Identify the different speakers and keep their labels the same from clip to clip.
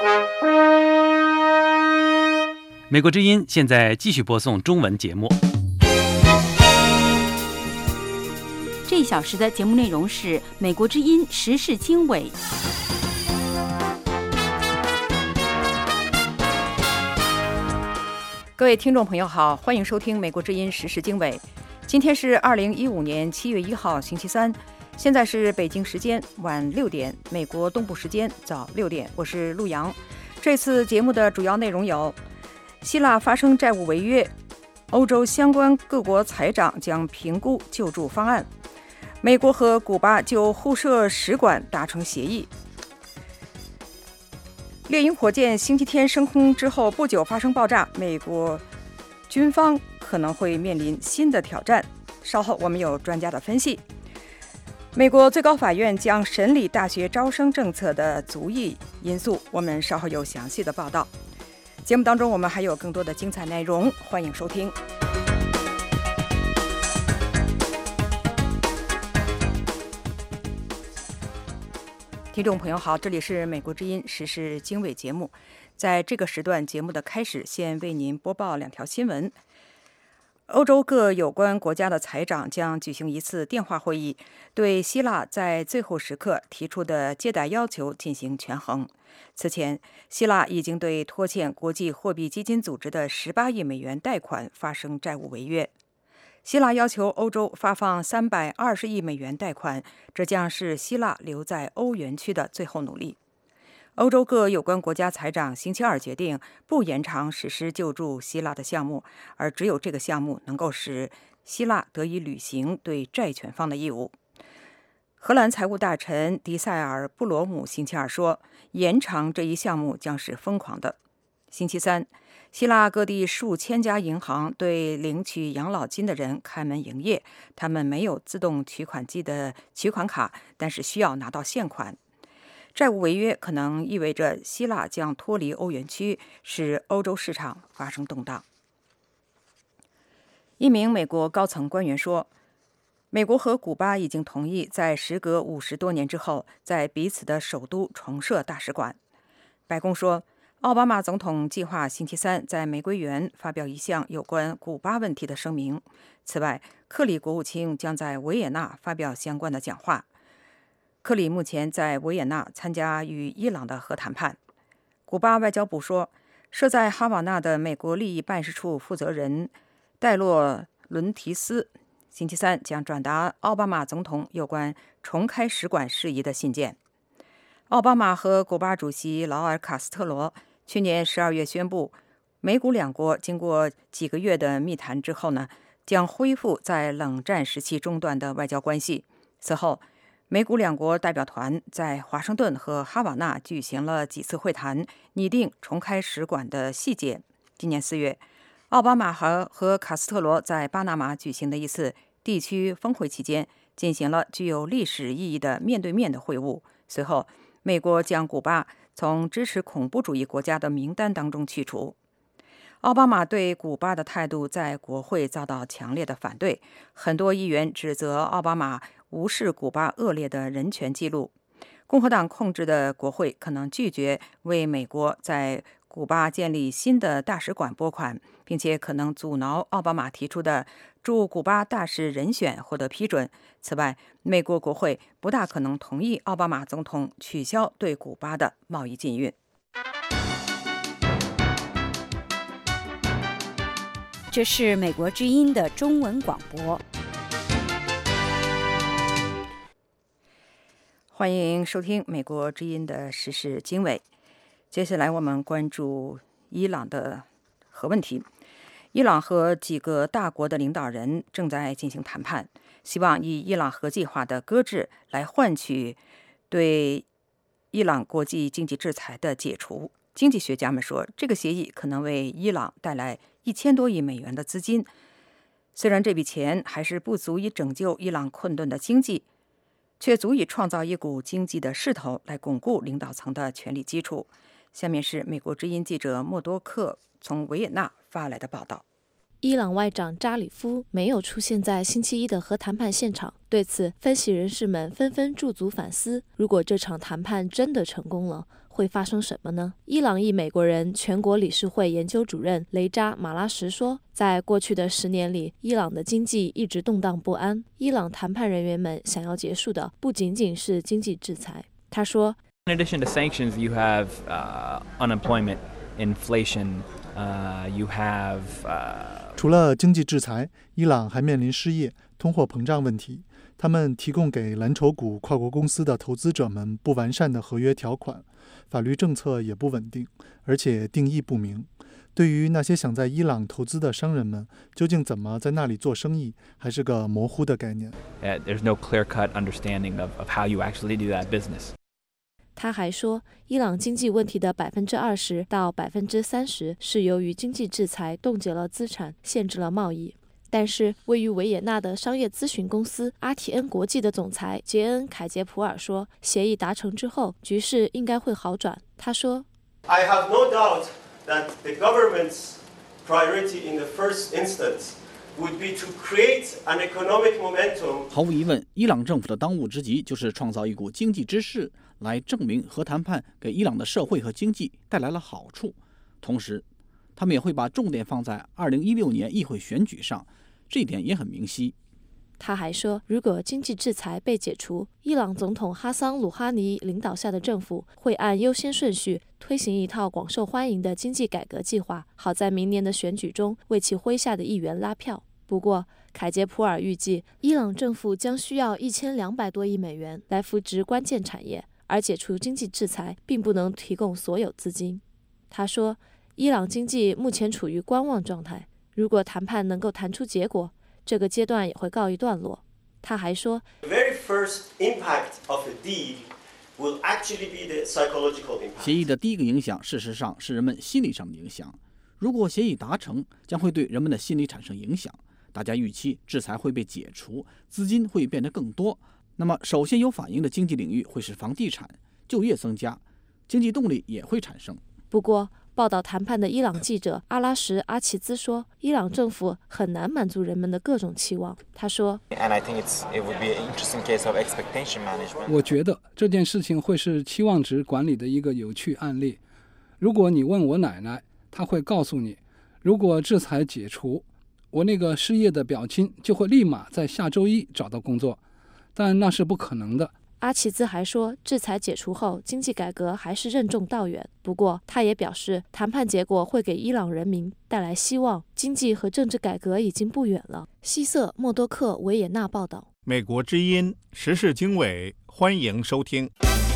Speaker 1: 美国之音现在继续播送中文节目。
Speaker 2: 这一小时的节目内容是美国之音时事经纬。
Speaker 3: 各位听众朋友好，欢迎收听美国之音时事经纬。今天是2015年7月1号星期三，现在是北京时间晚6点，美国东部时间早6点，我是陆洋。这次节目的主要内容有：希腊发生债务违约，欧洲相关各国财长将评估救助方案，美国和古巴就互设使馆达成协议。猎鹰火箭星期天升空之后不久发生爆炸，美国军方可能会面临新的挑战。稍后我们有专家的分析。美国最高法院将审理大学招生政策的族裔因素，我们稍后有详细的报道。节目当中我们还有更多的精彩内容，欢迎收听。听众朋友好，这里是美国之音时事经纬节目。在这个时段节目的开始，先为您播报2条新闻。欧洲各有关国家的财长将举行一次电话会议，对希腊在最后时刻提出的借贷要求进行权衡。此前，希腊已经对拖欠国际货币基金组织的18亿美元贷款发生债务违约。希腊要求欧洲发放320亿美元贷款，这将是希腊留在欧元区的最后努力。欧洲各有关国家财长星期二决定不延长实施救助希腊的项目，而只有这个项目能够使希腊得以履行对债权方的义务。荷兰财务大臣迪塞尔布罗姆星期二说，延长这一项目将是疯狂的。星期三，希腊各地数千家银行对领取养老金的人开门营业，他们没有自动取款机的取款卡，但是需要拿到现款。债务违约可能意味着希腊将脱离欧元区，使欧洲市场发生动荡。一名美国高层官员说，美国和古巴已经同意在时隔50多年之后，在彼此的首都重设大使馆。白宫说，奥巴马总统计划星期三在玫瑰园发表一项有关古巴问题的声明。此外，克里国务卿将在维也纳发表相关的讲话。克里目前在维也纳参加与伊朗的核谈判。古巴外交部说，设在哈瓦那的美国利益办事处负责人戴洛伦提斯星期三将转达奥巴马总统有关重开使馆事宜的信件。奥巴马和古巴主席劳尔·卡斯特罗去年12月宣布，美古两国经过几个月的密谈之后呢，将恢复在冷战时期中断的外交关系。此后，美古两国代表团在华盛顿和哈瓦那举行了几次会谈，拟定重开使馆的细节。今年4月，奥巴马和卡斯特罗在巴拿马举行的一次地区峰会期间，进行了具有历史意义的面对面的会晤。随后，美国将古巴从支持恐怖主义国家的名单当中去除。奥巴马对古巴的态度在国会遭到强烈的反对，很多议员指责奥巴马无视古巴恶劣的人权记录。共和党控制的国会可能拒绝为美国在古巴建立新的大使馆拨款，并且可能阻挠奥巴马提出的驻古巴大使人选获得批准。此外，美国国会不大可能同意奥巴马总统取消对古巴的贸易禁运。
Speaker 2: 这是美国之音的中文广播。
Speaker 3: 欢迎收听美国之音的时事经纬。接下来我们关注伊朗的核问题。伊朗和几个大国的领导人正在进行谈判，希望以伊朗核计划的搁置来换取对伊朗国际经济制裁的解除。经济学家们说，这个协议可能为伊朗带来1000多亿美元的资金。虽然这笔钱还是不足以拯救伊朗困顿的经济，却足以创造一股经济的势头来巩固领导层的权力基础。下面是美国之音记者默多克从维也纳发来的报道。
Speaker 4: 伊朗外长扎里夫没有出现在星期一的核谈判现场，对此，分析人士们纷纷驻足反思：如果这场谈判真的成功了，会发生什么呢？伊朗裔美国人全国理事会研究主任雷扎马拉什说，在过去的10年里，伊朗的经济一直动荡不安。伊朗谈判人员们想要结束的不仅仅是经济制裁。他说
Speaker 5: In addition to sanctions, you have unemployment, inflation, you have
Speaker 6: 除了经济制裁，伊朗还面临失业、通货膨胀问题。他们提供给蓝筹股跨国公司的投资者们不完善的合约条款，法律政策也不稳定，而且定义不明。对于那些想在伊朗投资的商人们，究竟怎么在那里做生意，还是个模糊的概念。
Speaker 5: There's no clear-cut understanding of how you actually do that business.
Speaker 4: 他还说，伊朗经济问题的20%到30%是由于经济制裁冻结了资产，限制了贸易。但是，位于维也纳的商业咨询公司阿提恩国际的总裁杰恩·凯杰普尔说，协议达成之后，局势应该会好转。他说
Speaker 7: I have no doubt that the government's priority in the first instance would be to create an economic momentum.
Speaker 8: 毫无疑问，伊朗政府的当务之急就是创造一股经济之势，来证明核谈判给伊朗的社会和经济带来了好处。同时，他们也会把重点放在2016年议会选举上，这一点也很明晰。
Speaker 4: 他还说，如果经济制裁被解除，伊朗总统哈桑·鲁哈尼领导下的政府会按优先顺序推行一套广受欢迎的经济改革计划，好在明年的选举中为其麾下的议员拉票。不过，凯杰普尔预计，伊朗政府将需要1200多亿美元来扶植关键产业，而解除经济制裁并不能提供所有资金。他说，伊朗经济目前处于观望状态，如果谈判能够谈出结果，这个阶段也会告一段落。他还说
Speaker 7: The very first impact of a deal will actually be the psychological impact.
Speaker 8: 协议的第一个影响，事实上是人们心理上的影响。如果协议达成，将会对人们的心理产生影响。大家预期制裁会被解除，资金会变得更多。那么，首先有反应的经济领域会是房地产，就业增加，经济动力也会产生。
Speaker 4: 不过，报道谈判的伊朗记者阿拉什·阿齐兹说，伊朗政府很难满足人们的各种期望。他说，
Speaker 9: 我觉得这件事情会是期望值管理的一个有趣案例。如果你问我奶奶，她会告诉你，如果制裁解除，我那个失业的表亲就会立马在下周一找到工作，但那是不可能的。
Speaker 4: 阿齐兹还说，制裁解除后，经济改革还是任重道远。不过，他也表示，谈判结果会给伊朗人民带来希望，经济和政治改革已经不远了。西瑟·默多克维也纳报道。
Speaker 10: 美国之音时事经纬，欢迎收听。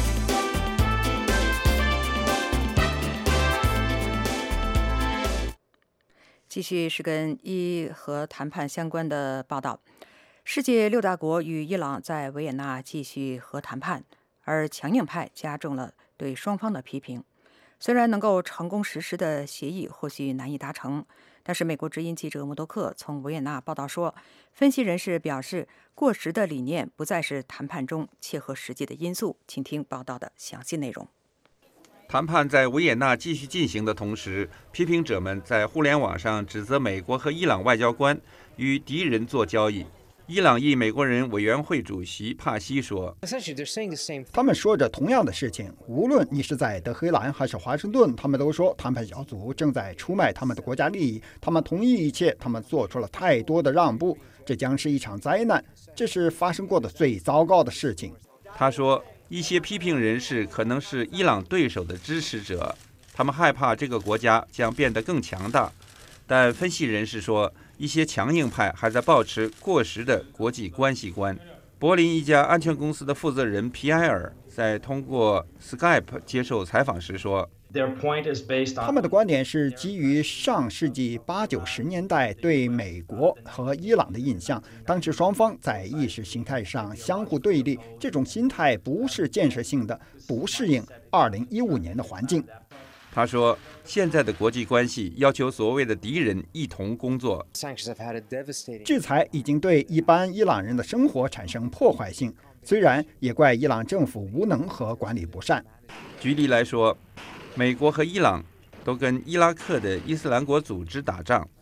Speaker 3: 继续是跟伊核谈判相关的报道。世界6大国与伊朗在维也纳继续核谈判，而强硬派加重了对双方的批评。虽然能够成功实施的协议或许难以达成，但是美国之音记者默多克从维也纳报道说，分析人士表示，过时的理念不再是谈判中切合实际的因素。请听报道的详细内容。
Speaker 11: 谈判在维也纳继续进行的同时，批评者们在互联网上指责美国和伊朗外交官与敌人做交易。伊朗裔美国人委员会主席帕西说，
Speaker 12: 他们说着同样的事情，无论你是在德黑兰还是华盛顿，他们都说谈判小组正在出卖他们的国家利益，他们同意一切，他们做出了太多的让步，这将是一场灾难，这是发生过的最糟糕的事情。
Speaker 11: 他说，一些批评人士可能是伊朗对手的支持者，他们害怕这个国家将变得更强大。但分析人士说，一些强硬派还在保持过时的国际关系观。柏林一家安全公司的负责人皮埃尔在通过 Skype 接受采访时说，
Speaker 12: 他们的观点是基于上世纪80、90年代对美国和伊朗的印象，当时双方在意识形态上相互对立，这种心态不是建设性的，不适应2015年的环境。
Speaker 11: 他说，现在的国际关系要求所谓的敌人一同工作。
Speaker 12: 制裁已经对一般伊朗人的生活产生破坏性，虽然也怪伊朗政府无能和管理不善。
Speaker 11: 举例来说，美国和伊朗都跟伊拉克的伊斯兰国组织打仗，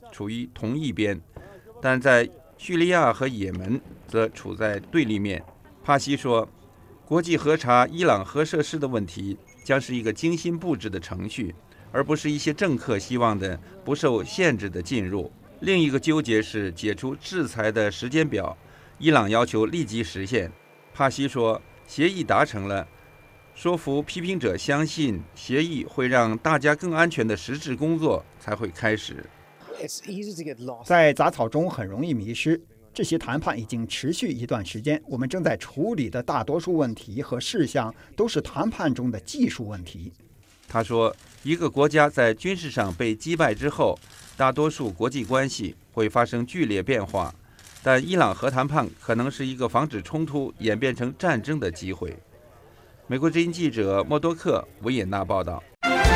Speaker 11: 处于同一边，但在叙利亚和也门则处在对立面。帕西说，国际核查伊朗核设施的问题将是一个精心布置的程序，而不是一些政客希望的不受限制的进入。另一个纠结是解除制裁的时间表，伊朗要求立即实现。帕西说，协议达成了，说服批评者相信协议会让大家更安全的实质工作才会开始。
Speaker 12: 在杂草中很容易迷失。这些谈判已经持续一段时间，我们正在处理的大多数问题和事项都是谈判中的技术问题。
Speaker 11: 他说，一个国家在军事上被击败之后，大多数国际关系会发生剧烈变化，但伊朗核谈判可能是一个防止冲突演变成战争的机会。美国之音记者默多克·维也纳报道。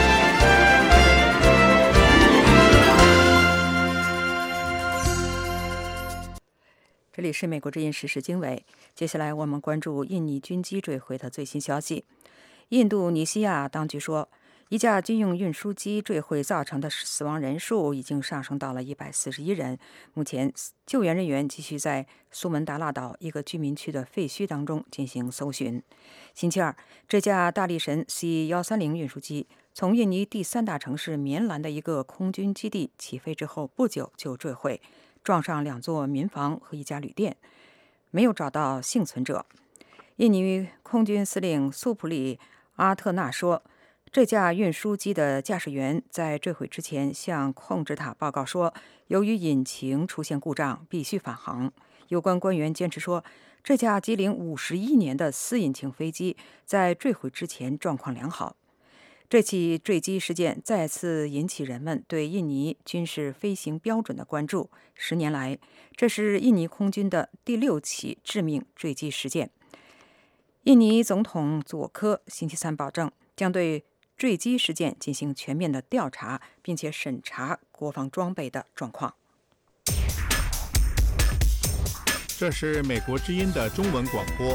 Speaker 3: 这里是美国之音时事经纬，接下来我们关注印尼军机坠毁的最新消息。印度尼西亚当局说，一架军用运输机坠毁造成的死亡人数已经上升到了141人。目前，救援人员继续在苏门答腊岛一个居民区的废墟当中进行搜寻。星期二，这架大力神 C-130运输机从印尼第3大城市棉兰的一个空军基地起飞之后不久就坠毁，撞上2座民房和一家旅店，没有找到幸存者。印尼空军司令苏普里阿特纳说，这架运输机的驾驶员在坠毁之前向控制塔报告说，由于引擎出现故障，必须返航。有关官员坚持说，这架机龄51年的4引擎飞机在坠毁之前状况良好。这起坠机事件再次引起人们对印尼军事飞行标准的关注。10年来，这是印尼空军的第6起致命坠机事件。印尼总统佐科星期三保证，将对坠机事件进行全面的调查，并且审查国防装备的状况。
Speaker 10: 这是美国之音的中文广播。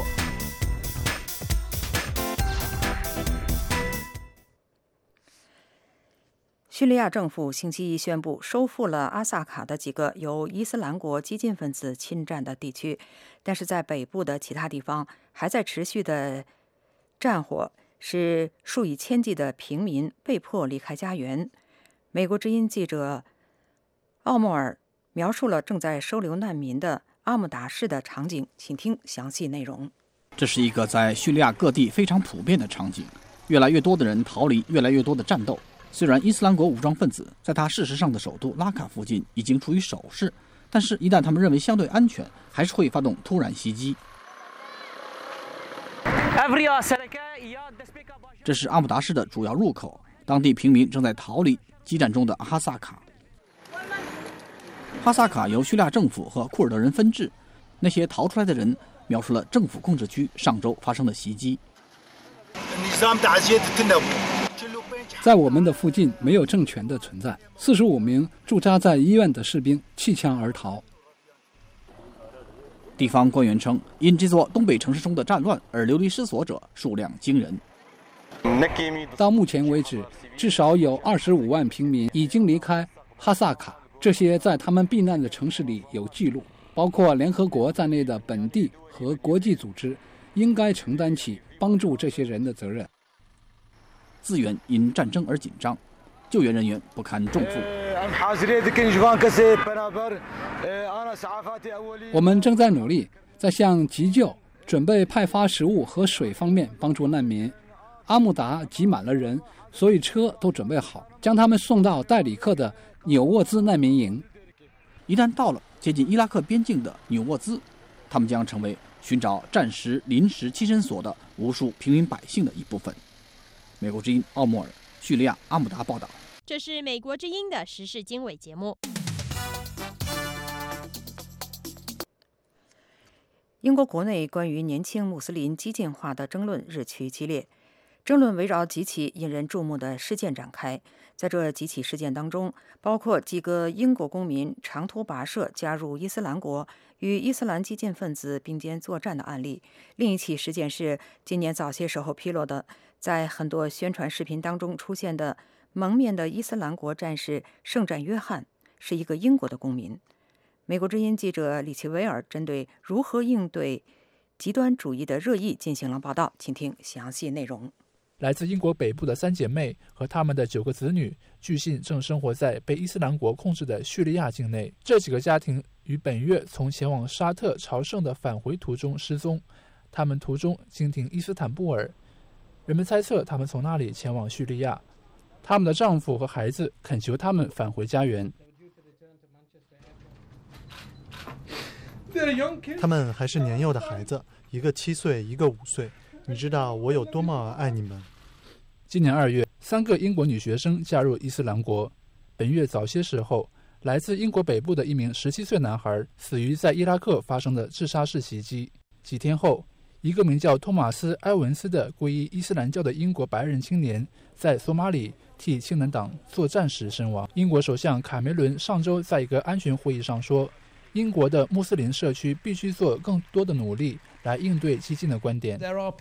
Speaker 3: 叙利亚政府星期一宣布收复了阿萨卡的几个由伊斯兰国激进分子侵占的地区，但是在北部的其他地方还在持续的战火，使数以千计的平民被迫离开家园。美国之音记者奥莫尔描述了正在收留难民的阿姆达市的场景，请听详细内容。
Speaker 8: 这是一个在叙利亚各地非常普遍的场景，越来越多的人逃离越来越多的战斗。虽然伊斯兰国武装分子在他事实上的首都拉卡附近已经处于守势，但是一旦他们认为相对安全，还是会发动突然袭击。这是阿姆达市的主要入口，当地平民正在逃离激战中的哈萨卡。哈萨卡由叙利亚政府和库尔德人分治，那些逃出来的人描述了政府控制区上周发生的袭击。
Speaker 9: 在我们的附近没有政权的存在，45名驻扎在医院的士兵弃枪而逃。
Speaker 8: 地方官员称，因这座东北城市中的战乱而流离失所者数量惊人。
Speaker 9: 到目前为止，至少有25万平民已经离开哈萨卡，这些在他们避难的城市里有记录，包括联合国在内的本地和国际组织应该承担起帮助这些人的责任。
Speaker 8: 资源因战争而紧张，救援人员不堪重负。
Speaker 9: 我们正在努力，在向急救、准备派发食物和水方面帮助难民。阿姆达挤满了人，所以车都准备好，将他们送到代里克的纽沃兹难民营。
Speaker 8: 一旦到了接近伊拉克边境的纽沃兹，他们将成为寻找暂时临时栖身所的无数平民百姓的一部分。美国之音奥莫尔，叙利亚阿姆达报道。
Speaker 13: 这是美国之音的时事经纬节目。
Speaker 3: 英国国内关于年轻穆斯林激进化的争论日趋激烈，争论围绕几起引人注目的事件展开。在这几起事件当中，包括几个英国公民长途跋涉加入伊斯兰国，与伊斯兰激进分子并肩作战的案例。另一起事件是今年早些时候披露的，在很多宣传视频当中出现的蒙面的伊斯兰国战士圣战约翰。 是一个英国的公民。美国之音记者李奇维尔针对如何应对极端主义的热议进行了报道，请听详细内容。
Speaker 14: 来自英国北部的3姐妹和她们的9个子女，据信正生活在被伊斯兰国控制的叙利亚境内。这几个家庭于本月从前往沙特朝圣的返回途中失踪，他们途中经停伊斯坦布尔，人们猜测他们从那里前往叙利亚。他们的丈夫和孩子恳求他们返回家园。
Speaker 6: 他们还是年幼的孩子，一个7岁，一个5岁。你知道我有多么爱你们。
Speaker 14: 今年2月，3个英国女学生加入伊斯兰国。本月早些时候，来自英国北部的一名17岁男孩死于在伊拉克发生的自杀式袭击。几天后，一个名叫托马斯·埃文斯的皈依伊斯兰教的英国白人青年在索马里替青年党作战时身亡。英国首相卡梅伦上周在一个安全会议上说，英国的穆斯林社区必须做更多的努力来应对激进的观点。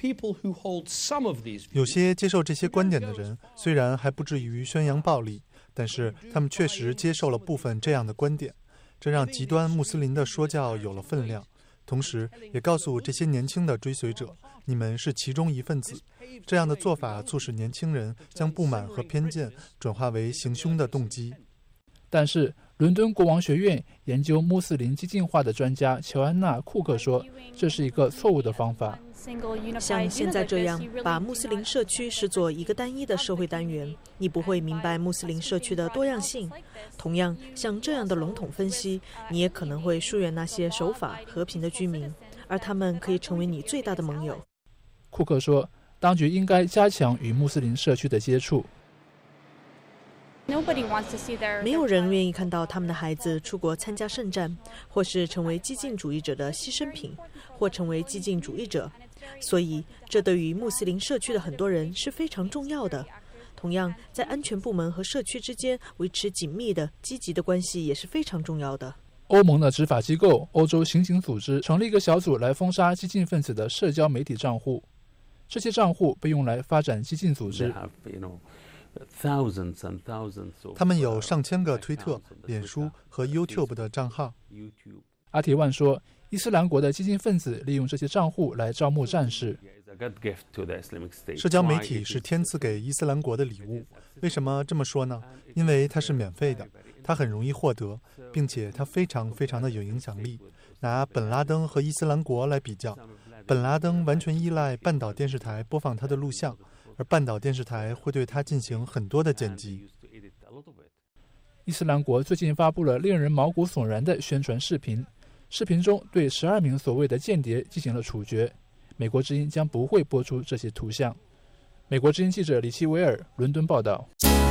Speaker 6: 有些接受这些观点的人虽然还不至于宣扬暴力，但是他们确实接受了部分这样的观点，这让极端穆斯林的说教有了分量，同时也告诉这些年轻的追随者，你们是其中一份子。这样的做法促使年轻人将不满和偏见转化为行凶的动机。
Speaker 14: 但是伦敦国王学院研究穆斯林激进化的专家乔安娜·库克说，这是一个错误的方法。
Speaker 15: 像现在这样把穆斯林社区视作一个单一的社会单元，你不会明白穆斯林社区的多样性。同样，像这样的笼统分析，你也可能会疏远那些守法和平的居民，而他们可以成为你最大的盟友。
Speaker 14: 库克说，当局应该加强与穆斯林社区的接触。
Speaker 15: 没有人愿意看到他们的孩子出国参加圣战，或是成为激进主义者的牺牲品，或成为激进主义者。所以，这对于穆斯林社区的很多人是非常重要的。同样，在安全部门和社区之间维持紧密的、积极的关系也是非常重要的。
Speaker 14: 欧盟的执法机构欧洲刑警组织成立一个小组来封杀激进分子的社交媒体账户，这些账户被用来发展激进组织。
Speaker 6: 他们有上千个推特、脸书和 YouTube 的账号。
Speaker 14: 阿提万说，伊斯兰国的激进分子利用这些账户来招募战士。
Speaker 6: 社交媒体是天赐给伊斯兰国的礼物。为什么这么说呢？因为它是免费的，它很容易获得，并且它非常非常的有影响力。拿本拉登和伊斯兰国来比较，本拉登完全依赖半岛电视台播放他的录像，而半岛电视台会对他进行很多的剪辑。
Speaker 14: 伊斯兰国最近发布了令人毛骨悚然的宣传视频，视频中对12名所谓的间谍进行了处决。美国之音将不会播出这些图像。美国之音记者李奇维尔伦敦报道。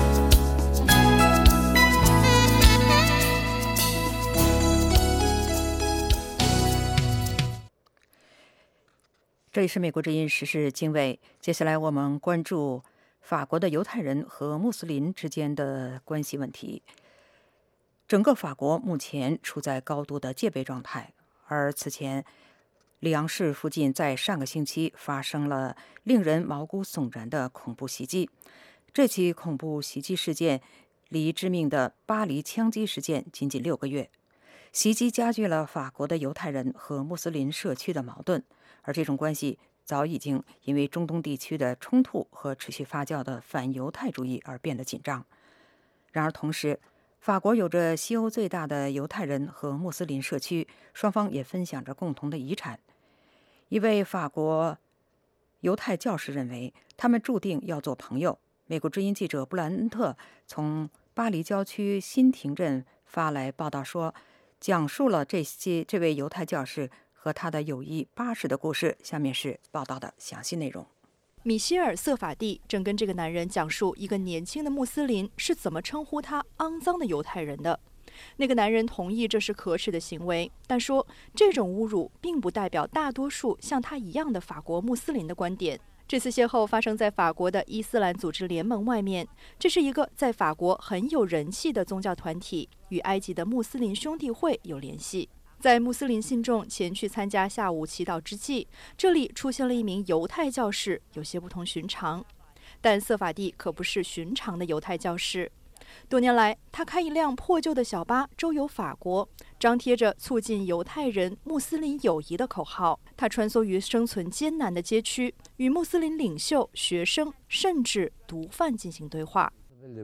Speaker 3: 这里是美国之音时事经纬，接下来我们关注法国的犹太人和穆斯林之间的关系问题。整个法国目前处在高度的戒备状态，而此前里昂市附近在上个星期发生了令人毛骨悚然的恐怖袭击。这起恐怖袭击事件离致命的巴黎枪击事件仅仅6个月，袭击加剧了法国的犹太人和穆斯林社区的矛盾，而这种关系早已经因为中东地区的冲突和持续发酵的反犹太主义而变得紧张。然而同时，法国有着西欧最大的犹太人和穆斯林社区，双方也分享着共同的遗产。一位法国犹太教士认为，他们注定要做朋友。美国之音记者布兰恩特从巴黎郊区新廷镇发来报道说，讲述了这位犹太教士和他的友谊80的故事。下面是报道的详细内容。
Speaker 16: 米歇尔·瑟法蒂正跟这个男人讲述一个年轻的穆斯林是怎么称呼他肮脏的犹太人的。那个男人同意这是可耻的行为，但说这种侮辱并不代表大多数像他一样的法国穆斯林的观点。这次邂逅发生在法国的伊斯兰组织联盟外面，这是一个在法国很有人气的宗教团体，与埃及的穆斯林兄弟会有联系。在穆斯林信众前去参加下午祈祷之际，这里出现了一名犹太教士，有些不同寻常。但瑟法蒂可不是寻常的犹太教士。 多年来，他开一辆破旧的小巴周游法国，张贴着促进犹太人穆斯林友谊的口号。他穿梭于生存艰难的街区，与穆斯林领袖、学生甚至毒贩进行对话。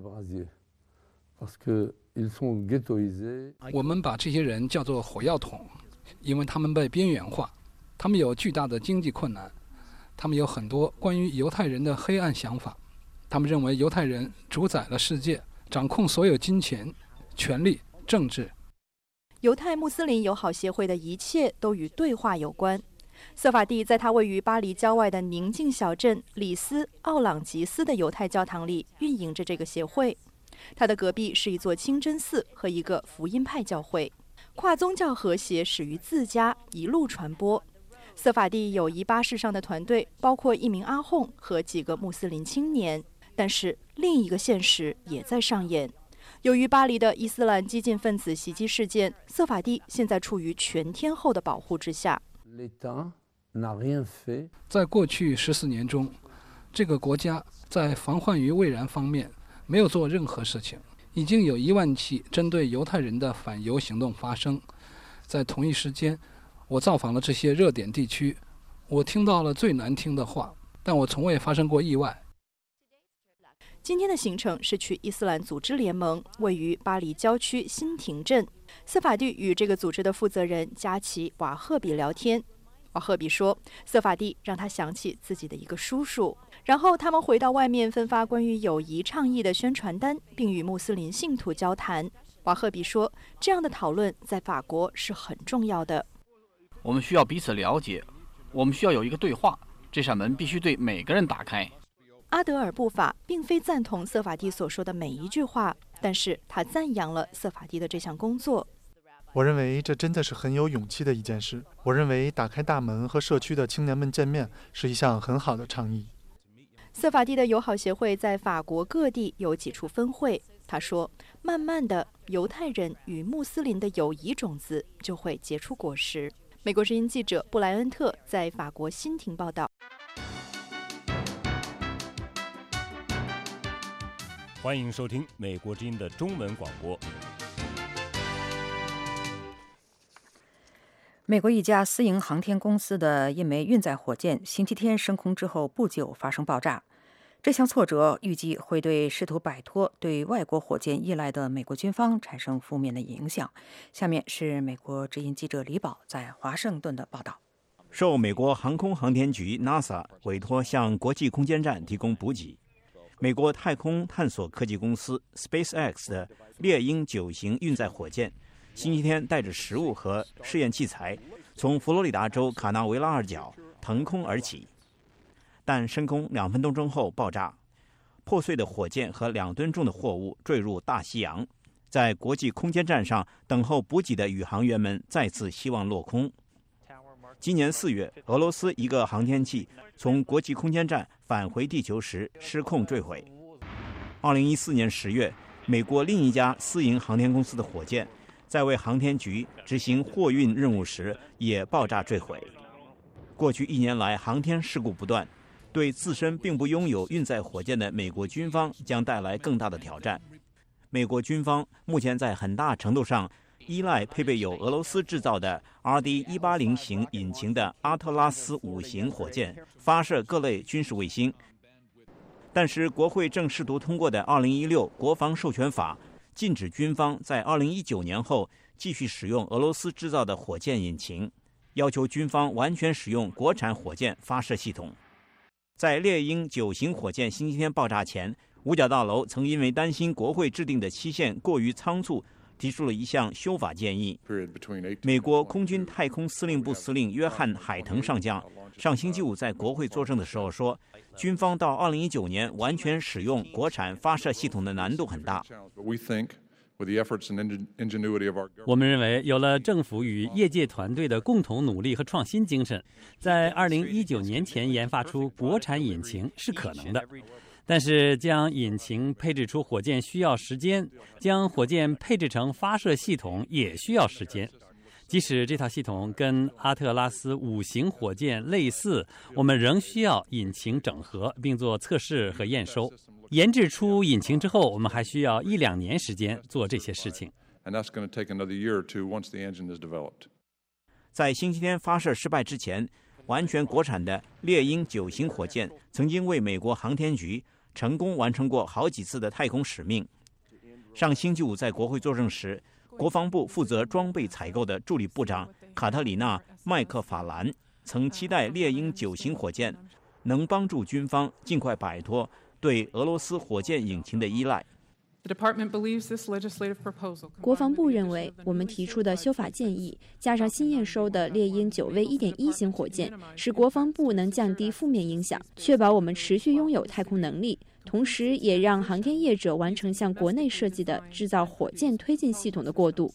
Speaker 9: 我们把这些人叫做火药桶，因为他们被边缘化，他们有巨大的经济困难，他们有很多关于犹太人的黑暗想法。他们认为犹太人主宰了世界，掌控所有金钱、权力、政治。
Speaker 16: 犹太穆斯林友好协会的一切都与对话有关。瑟法蒂在他位于巴黎郊外的宁静小镇里斯奥朗吉斯的犹太教堂里运营着这个协会。他的隔壁是一座清真寺和一个福音派教会。跨宗教和谐始于自家，一路传播。瑟法蒂友谊巴士上的团队包括一名阿訇和几个穆斯林青年。但是另一个现实也在上演。由于巴黎的伊斯兰激进分子袭击事件，瑟法蒂现在处于全天候的保护之下。
Speaker 9: 在过去14年中，这个国家在防患于未然方面没有做任何事情。已经有1万起针对犹太人的反犹行动发生。在同一时间，我造访了这些热点地区，我听到了最难听的话，但我从未发生过意外。
Speaker 16: 今天的行程是去伊斯兰组织联盟位于巴黎郊区新亭镇。瑟法蒂与这个组织的负责人加奇瓦赫比聊天。瓦赫比说，瑟法蒂让他想起自己的一个叔叔。然后他们回到外面分发关于友谊倡议的宣传单，并与穆斯林信徒交谈。瓦赫比说，这样的讨论在法国是很重要的。
Speaker 8: 我们需要彼此了解，我们需要有一个对话，这扇门必须对每个人打开。
Speaker 16: 阿德尔布法并非赞同瑟法蒂所说的每一句话，但是他赞扬了瑟法蒂的这项工作。
Speaker 6: 我认为这真的是很有勇气的一件事。我认为打开大门和社区的青年们见面是一项很好的倡议。
Speaker 16: 瑟法蒂的友好协会在法国各地有几处分会。他说，慢慢的，犹太人与穆斯林的友谊种子就会结出果实。美国之音记者布莱恩特在法国新亭报道。
Speaker 17: 欢迎收听美国之音的中文广播。
Speaker 3: 美国一家私营航天公司的一枚运载火箭星期天升空之后不久发生爆炸。这项挫折预计会对试图摆脱对外国火箭依赖的美国军方产生负面的影响。下面是美国之音记者李宝在华盛顿的报道。
Speaker 18: 受美国航空航天局 NASA 委托向国际空间站提供补给，美国太空探索科技公司 SpaceX 的猎鹰9型运载火箭星期天带着食物和试验器材从佛罗里达州卡纳维拉尔角腾空而起，但升空2分多钟后爆炸，破碎的火箭和2吨重的货物坠入大西洋。在国际空间站上等候补给的宇航员们再次希望落空。今年4月，俄罗斯一个航天器从国际空间站返回地球时失控坠毁。2014年10月，美国另一家私营航天公司的火箭在为航天局执行货运任务时也爆炸坠毁。过去1年来，航天事故不断，对自身并不拥有运载火箭的美国军方将带来更大的挑战。美国军方目前在很大程度上依赖配备有俄罗斯制造的 RD-180 型引擎的阿特拉斯5型火箭发射各类军事卫星。但是国会正试图通过的2016国防授权法禁止军方在2019年后继续使用俄罗斯制造的火箭引擎，要求军方完全使用国产火箭发射系统。在猎鹰9型火箭星期天爆炸前，五角大楼曾因为担心国会制定的期限过于仓促，提出了一项修法建议。美国空军太空司令部司令约翰·海腾上将上星期五在国会作证的时候说，军方到2019年完全使用国产发射系统的难度很大。
Speaker 1: 我们认为，有了政府与业界团队的共同努力和创新精神，在2019年前研发出国产引擎是可能的。但是将引擎配置出火箭需要时间，将火箭配置成发射系统也需要时间。 即使这套系统跟阿特拉斯5型火箭类似，我们仍需要引擎整合，并做测试和验收。研制出引擎之后，我们还需要1-2年时间做这些事情。
Speaker 18: 在星期天发射失败之前，完全国产的猎鹰9型火箭曾经为美国航天局成功完成过好几次的太空使命。上星期五在国会作证时，国防部负责装备采购的助理部长卡特里娜·麦克法兰曾期待猎鹰9型火箭能帮助军方尽快摆脱对俄罗斯火箭引擎的依赖。
Speaker 19: 国防部认为，我们提出的修法建议，加上新验收的猎鹰9V 1.1型火箭，使国防部能降低负面影响，确保我们持续拥有太空能力，同时也让航天业者完成向国内设计的制造火箭推进系统的过渡。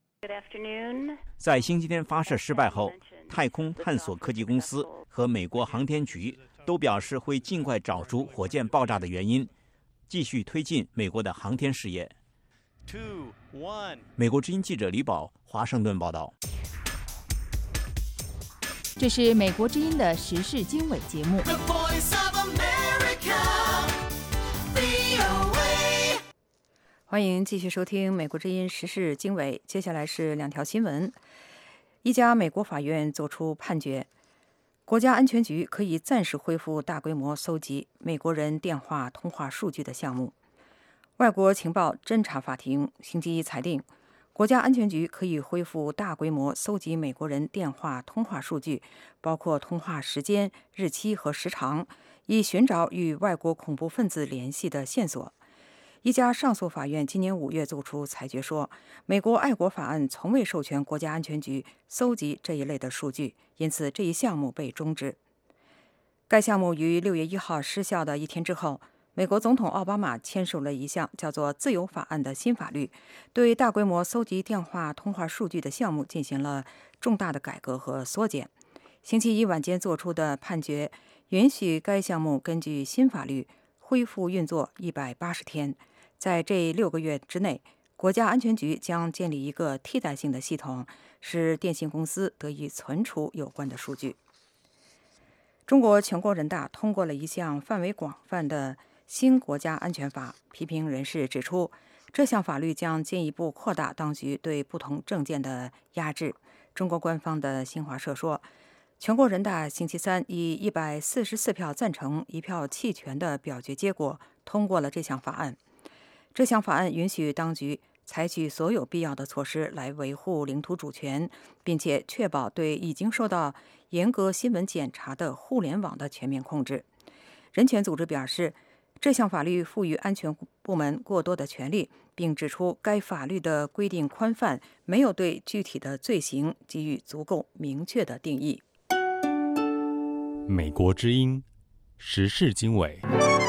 Speaker 18: 在星期天发射失败后，太空探索科技公司和美国航天局都表示会尽快找出火箭爆炸的原因，继续推进美国的航天事业。美国之音记者李宝，华盛顿报道。
Speaker 2: 这是美国之音的时事经纬节目。
Speaker 3: 欢迎继续收听美国之音时事经纬。接下来是2条新闻。一家美国法院作出判决，国家安全局可以暂时恢复大规模搜集美国人电话通话数据的项目。外国情报侦察法庭星期一裁定，国家安全局可以恢复大规模搜集美国人电话通话数据，包括通话时间、日期和时长，以寻找与外国恐怖分子联系的线索。一家上诉法院今年5月作出裁决说，美国爱国法案从未授权国家安全局搜集这一类的数据，因此这一项目被终止。该项目于6月1号失效的一天之后，美国总统奥巴马签署了一项叫做自由法案的新法律，对大规模搜集电话通话数据的项目进行了重大的改革和缩减。星期一晚间作出的判决允许该项目根据新法律恢复运作180天。在这6个月之内，国家安全局将建立一个替代性的系统，使电信公司得以存储有关的数据。中国全国人大通过了一项范围广泛的新国家安全法。批评人士指出，这项法律将进一步扩大当局对不同政见的压制。中国官方的新华社说，全国人大星期三以144票赞成、1票弃权的表决结果通过了这项法案。这项法案允许当局采取所有必要的措施来维护领土主权，并且确保对已经受到严格新闻检查的互联网的全面控制。人权组织表示，这项法律赋予安全部门过多的权利，并指出该法律的规定宽泛，没有对具体的罪行给予足够明确的定义。
Speaker 17: 美国之音时事经纬。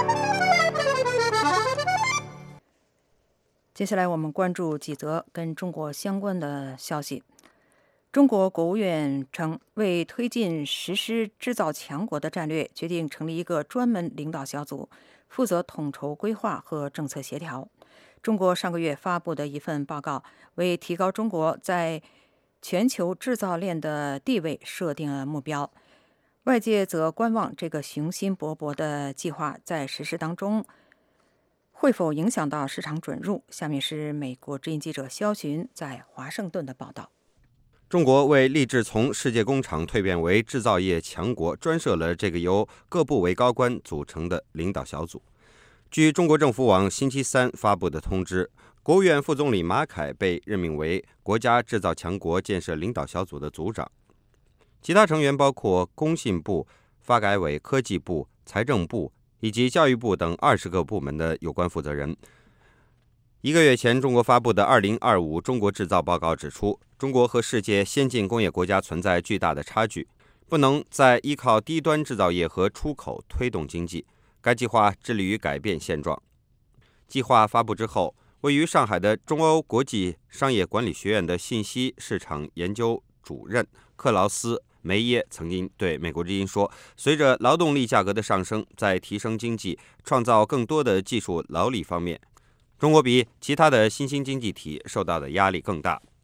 Speaker 3: 接下来我们关注几则跟中国相关的消息。中国国务院称，为推进实施制造强国的战略，决定成立一个专门领导小组，负责统筹规划和政策协调。中国上个月发布的一份报告为提高中国在全球制造链的地位设定了目标。外界则观望这个雄心勃勃的计划在实施当中会否影响到市场准入。下面是美国之音记者肖寻在华盛顿的报道。
Speaker 20: 中国为立志从世界工厂蜕变为制造业强国，专设了这个由各部委高官组成的领导小组。据中国政府网星期三发布的通知，国务院副总理马凯被任命为国家制造强国建设领导小组的组长，其他成员包括工信部、发改委、科技部、财政部以及教育部等20个部门的有关负责人。1个月前，中国发布的2025中国制造报告指出，中国和世界先进工业国家存在巨大的差距，不能再依靠低端制造业和出口推动经济。该计划致力于改变现状。计划发布之后，位于上海的中欧国际商业管理学院的信息市场研究主任克劳斯·梅耶曾经对美国之音说，随着劳动力价格的上升，在提升经济、创造更多的技术劳力方面，中国比其他的新兴经济体受到的压力更大。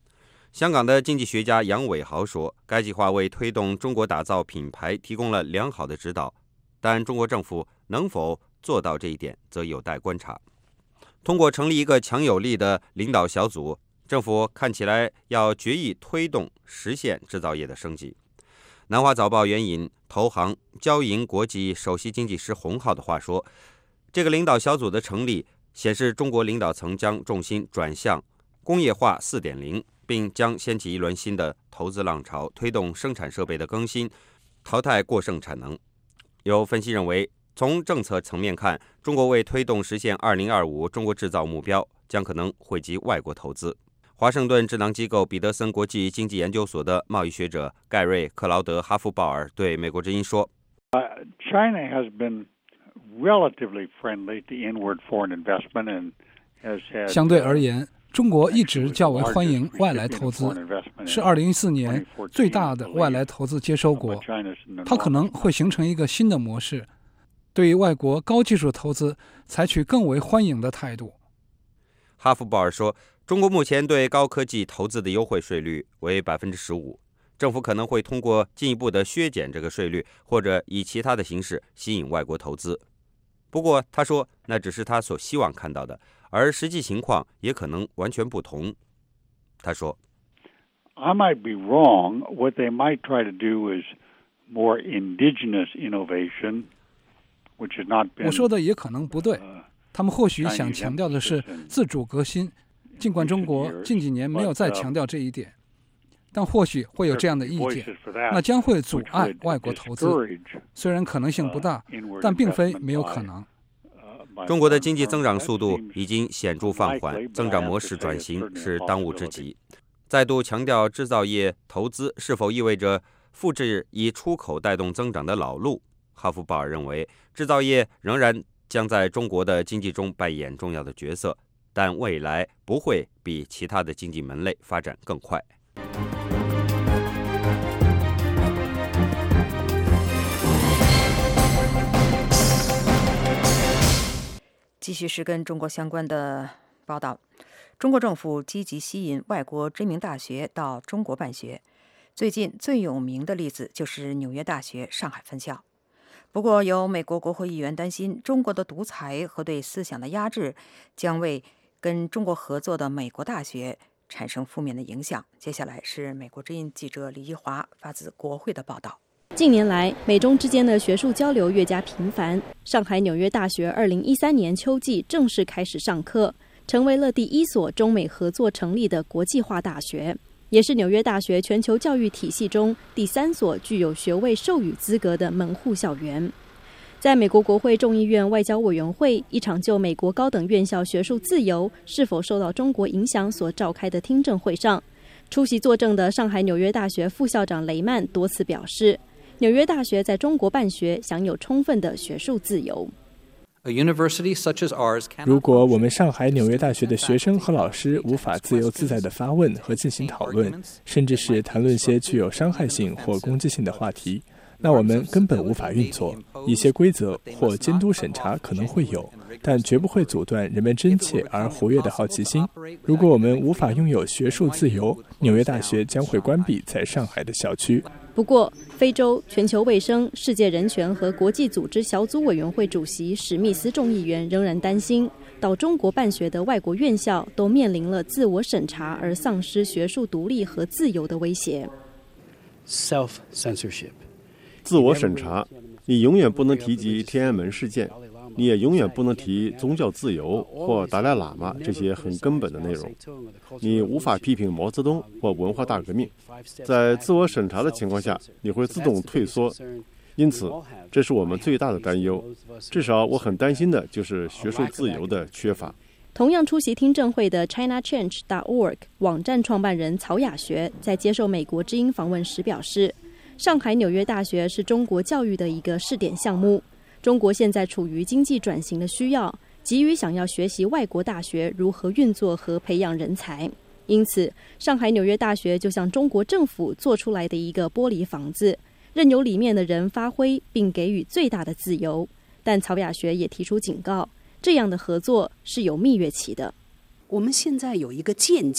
Speaker 20: 香港的经济学家杨伟豪说，该计划为推动中国打造品牌提供了良好的指导，但中国政府能否做到这一点，则有待观察。通过成立一个强有力的领导小组，政府看起来要决意推动实现制造业的升级。南华早报援引投行交银国际首席经济师洪浩的话说，这个领导小组的成立显示中国领导层将重心转向工业化 4.0， 并将掀起一轮新的投资浪潮，推动生产设备的更新，淘汰过剩产能。有分析认为，从政策层面看，中国为推动实现2025中国制造目标，将可能惠及外国投资。华盛顿智囊机构彼得森国际经济研究所的贸易学者盖瑞·克劳德·哈夫鲍尔对美国之音说
Speaker 21: ：“China has been relatively friendly to inward foreign investment and has had
Speaker 9: 相对而言，中国一直较为欢迎外来投资，是2014年最大的外来投资接收国。它可能会形成一个新的模式，对于外国高技术投资采取更为欢迎的态度。”
Speaker 20: 哈夫鲍尔说，中国目前对高科技投资的优惠税率为 15%， 政府可能会通过进一步的削减这个税率，或者以其他的形式吸引外国投资。不过他说，那只是他所希望看到的，而实际情况也可能完全不同。他说
Speaker 21: I might be wrong. What they might try to do is more indigenous innovation, which has not been
Speaker 9: 我说的也可能不对，他们或许想强调的是自主革新，尽管中国近几年没有再强调这一点，但或许会有这样的意见，那将会阻碍外国投资。虽然可能性不大，但并非没有可能。
Speaker 20: 中国的经济增长速度已经显著放缓，增长模式转型是当务之急。再度强调制造业投资是否意味着复制以出口带动增长的老路？哈夫鲍尔认为，制造业仍然将在中国的经济中扮演重要的角色，但未来不会比其他的经济门类发展更快。
Speaker 3: 继续是跟中国相关的报道。中国政府积极吸引外国知名大学到中国办学，最近最有名的例子就是纽约大学上海分校。不过，有美国国会议员担心，中国的独裁和对思想的压制将为跟中国合作的美国大学产生负面的影响。接下来是美国之音记者李一华发自国会的报道。
Speaker 22: 近年来，美中之间的学术交流越加频繁。上海纽约大学2013年秋季正式开始上课，成为了第一所中美合作成立的国际化大学，也是纽约大学全球教育体系中第3所具有学位授予资格的门户校园。在美国国会众议院外交委员会一场就美国高等院校学术自由是否受到中国影响所召开的听证会上，出席作证的上海纽约大学副校长雷曼多次表示，纽约大学在中国办学享有充分的学术自由。
Speaker 23: 如果我们上海纽约大学的学生和老师无法自由自在地发问和进行讨论，甚至是谈论些具有伤害性或攻击性的话题，那我们根本无法运作。一些规则或监督审查可能会有，但绝不会阻断人们真切而活跃的好奇心。如果我们无法拥有学术自由，纽约大学将会关闭在上海的校区。
Speaker 22: 不过，非洲、全球卫生、世界人权和国际组织小组委员会主席史密斯众议员仍然担心，到中国办学的外国院校都面临了自我审查而丧失学术独立和自由的威胁。
Speaker 24: 自我审查，你永远不能提及天安门事件，你也永远不能提宗教自由或达赖喇嘛这些很根本的内容。你无法批评毛泽东或文化大革命。在自我审查的情况下，你会自动退缩。因此，这是我们最大的担忧。至少我很担心的就是学术自由的缺乏。
Speaker 22: 同样出席听证会的 ChinaChange.org 网站创办人曹雅学在接受美国之音访问时表示，上海纽约大学是中国教育的一个试点项目。中国现在处于经济转型的需要，急于想要学习外国大学如何运作和培养人才。因此，上海纽约大学就像中国政府做出来的一个玻璃房子，任由里面的人发挥并给予最大的自由。但曹雅学也提出警告，这样的合作是有蜜月期的。
Speaker 25: 我们现在有一个间界，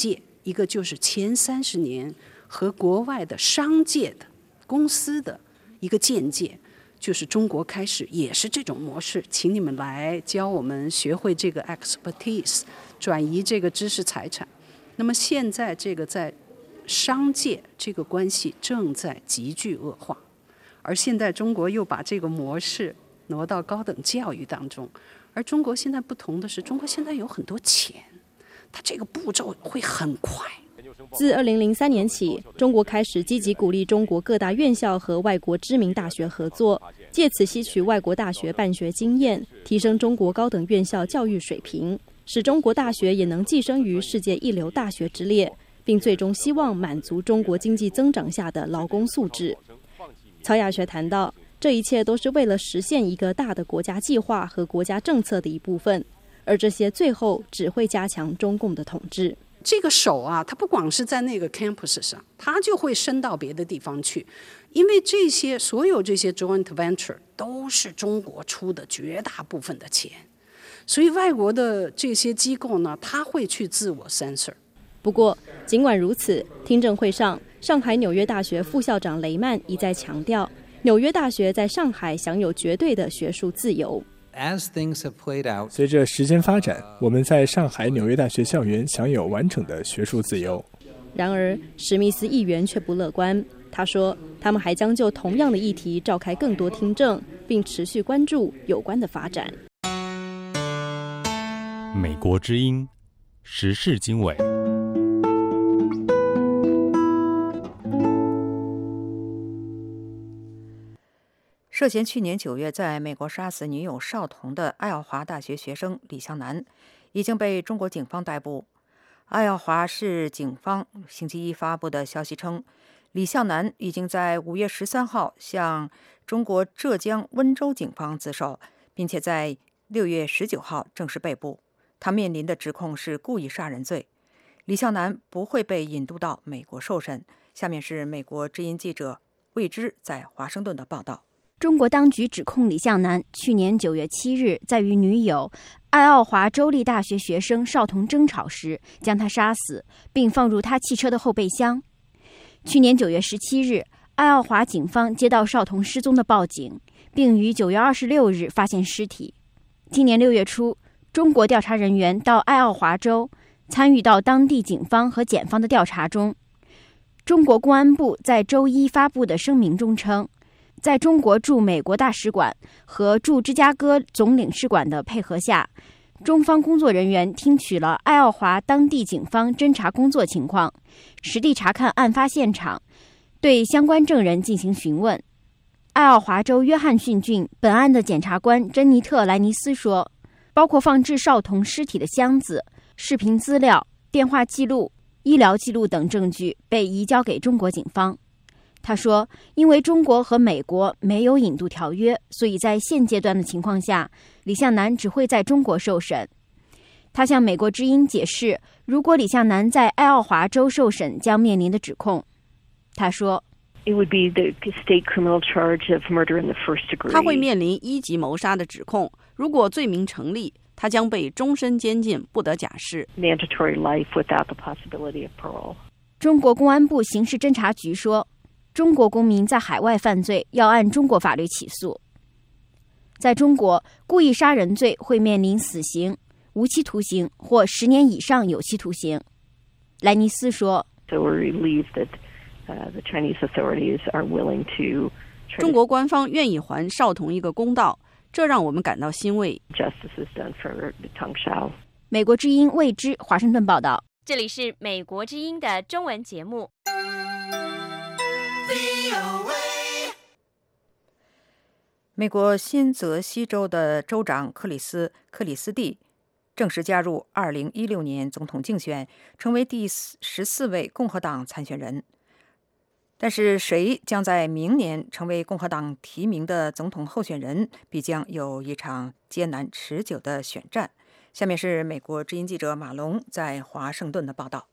Speaker 4: 一个就是前30年和国外的商界的公司的一个见解，就是中国开始也是这种模式，请你们来教我们学会这个 expertise， 转移这个知识财产。那么现在这个在商界这个关系正在急剧恶化，而现在中国又把这个模式挪到高等教育当中。而中国现在不同的是，中国现在有很多钱，它这个步骤会很快。
Speaker 22: 自2003年起，中国开始积极鼓励中国各大院校和外国知名大学合作，借此吸取外国大学办学经验，提升中国高等院校教育水平，使中国大学也能跻身于世界一流大学之列，并最终希望满足中国经济增长下的劳工素质。曹亚学谈到，这一切都是为了实现一个大的国家计划和国家政策的一部分，而这些最后只会加强中共的统治。
Speaker 4: 这个手啊，它不光是在那个 campus 上，它就会伸到别的地方去，因为所有这些 joint venture 都是中国出的绝大部分的钱，所以外国的这些机构呢，它会去自我 censor。
Speaker 22: 不过，尽管如此，听证会上，上海纽约大学副校长雷曼一再强调，纽约大学在上海享有绝对的学术自由。
Speaker 23: 随着时间发展，我们在上海纽约大学校园享有完整的学术自由。
Speaker 22: 然而，史密斯议员却不乐观。他说，他们还将就同样的议题召开更多听证，并持续关注有关的发展。
Speaker 17: 美国之音时事经纬。
Speaker 3: 涉嫌去年9月在美国杀死女友邵童的爱奥华大学学生李向南已经被中国警方逮捕。爱奥华市警方星期一发布的消息称，李向南已经在5月13号向中国浙江温州警方自首，并且在6月19号正式被捕。他面临的指控是故意杀人罪。李向南不会被引渡到美国受审。下面是美国之音记者魏之在华盛顿的报道。
Speaker 19: 中国当局指控李向南去年9月7日在与女友爱奥华州立大学学生邵童争吵时将她杀死，并放入她汽车的后备箱。去年9月17日，爱奥华警方接到邵童失踪的报警，并于9月26日发现尸体。今年6月初，中国调查人员到爱奥华州，参与到当地警方和检方的调查中。中国公安部在周一发布的声明中称，在中国驻美国大使馆和驻芝加哥总领事馆的配合下，中方工作人员听取了爱奥华当地警方侦查工作情况，实地查看案发现场，对相关证人进行询问。爱奥华州约翰逊郡本案的检察官珍妮特·莱尼斯说，包括放置邵童尸体的箱子、视频资料、电话记录、医疗记录等证据被移交给中国警方。他说，因为中国和美国没有引渡条约，所以在现阶段的情况下，李向南只会在中国受审。他向美国之音解释，如果李向南在爱奥华州受审将面临的指控。他说，
Speaker 5: 他会面临1级谋杀的指控，如果罪名成立，他将被终身监禁，不得假释。
Speaker 19: 中国公安部刑事侦查局说，中国公民在海外犯罪要按中国法律起诉。在中国，故意杀人罪会面临死刑、无期徒刑或10年以上有期徒刑。莱尼斯说，
Speaker 5: 中国官方愿意还邵童一个公道，这让我们感到欣慰。
Speaker 19: 美国之音魏之华盛顿报道。
Speaker 13: 这里是美国之音的中文节目。
Speaker 3: 美国新泽西州的州长克里斯蒂正式加入2016年总统竞选，成为第14位共和党参选人。但是谁将在明年成为共和党提名的总统候选人，必将有一场艰难持久的选战。下面是美国之音记者马龙在华盛顿的报道。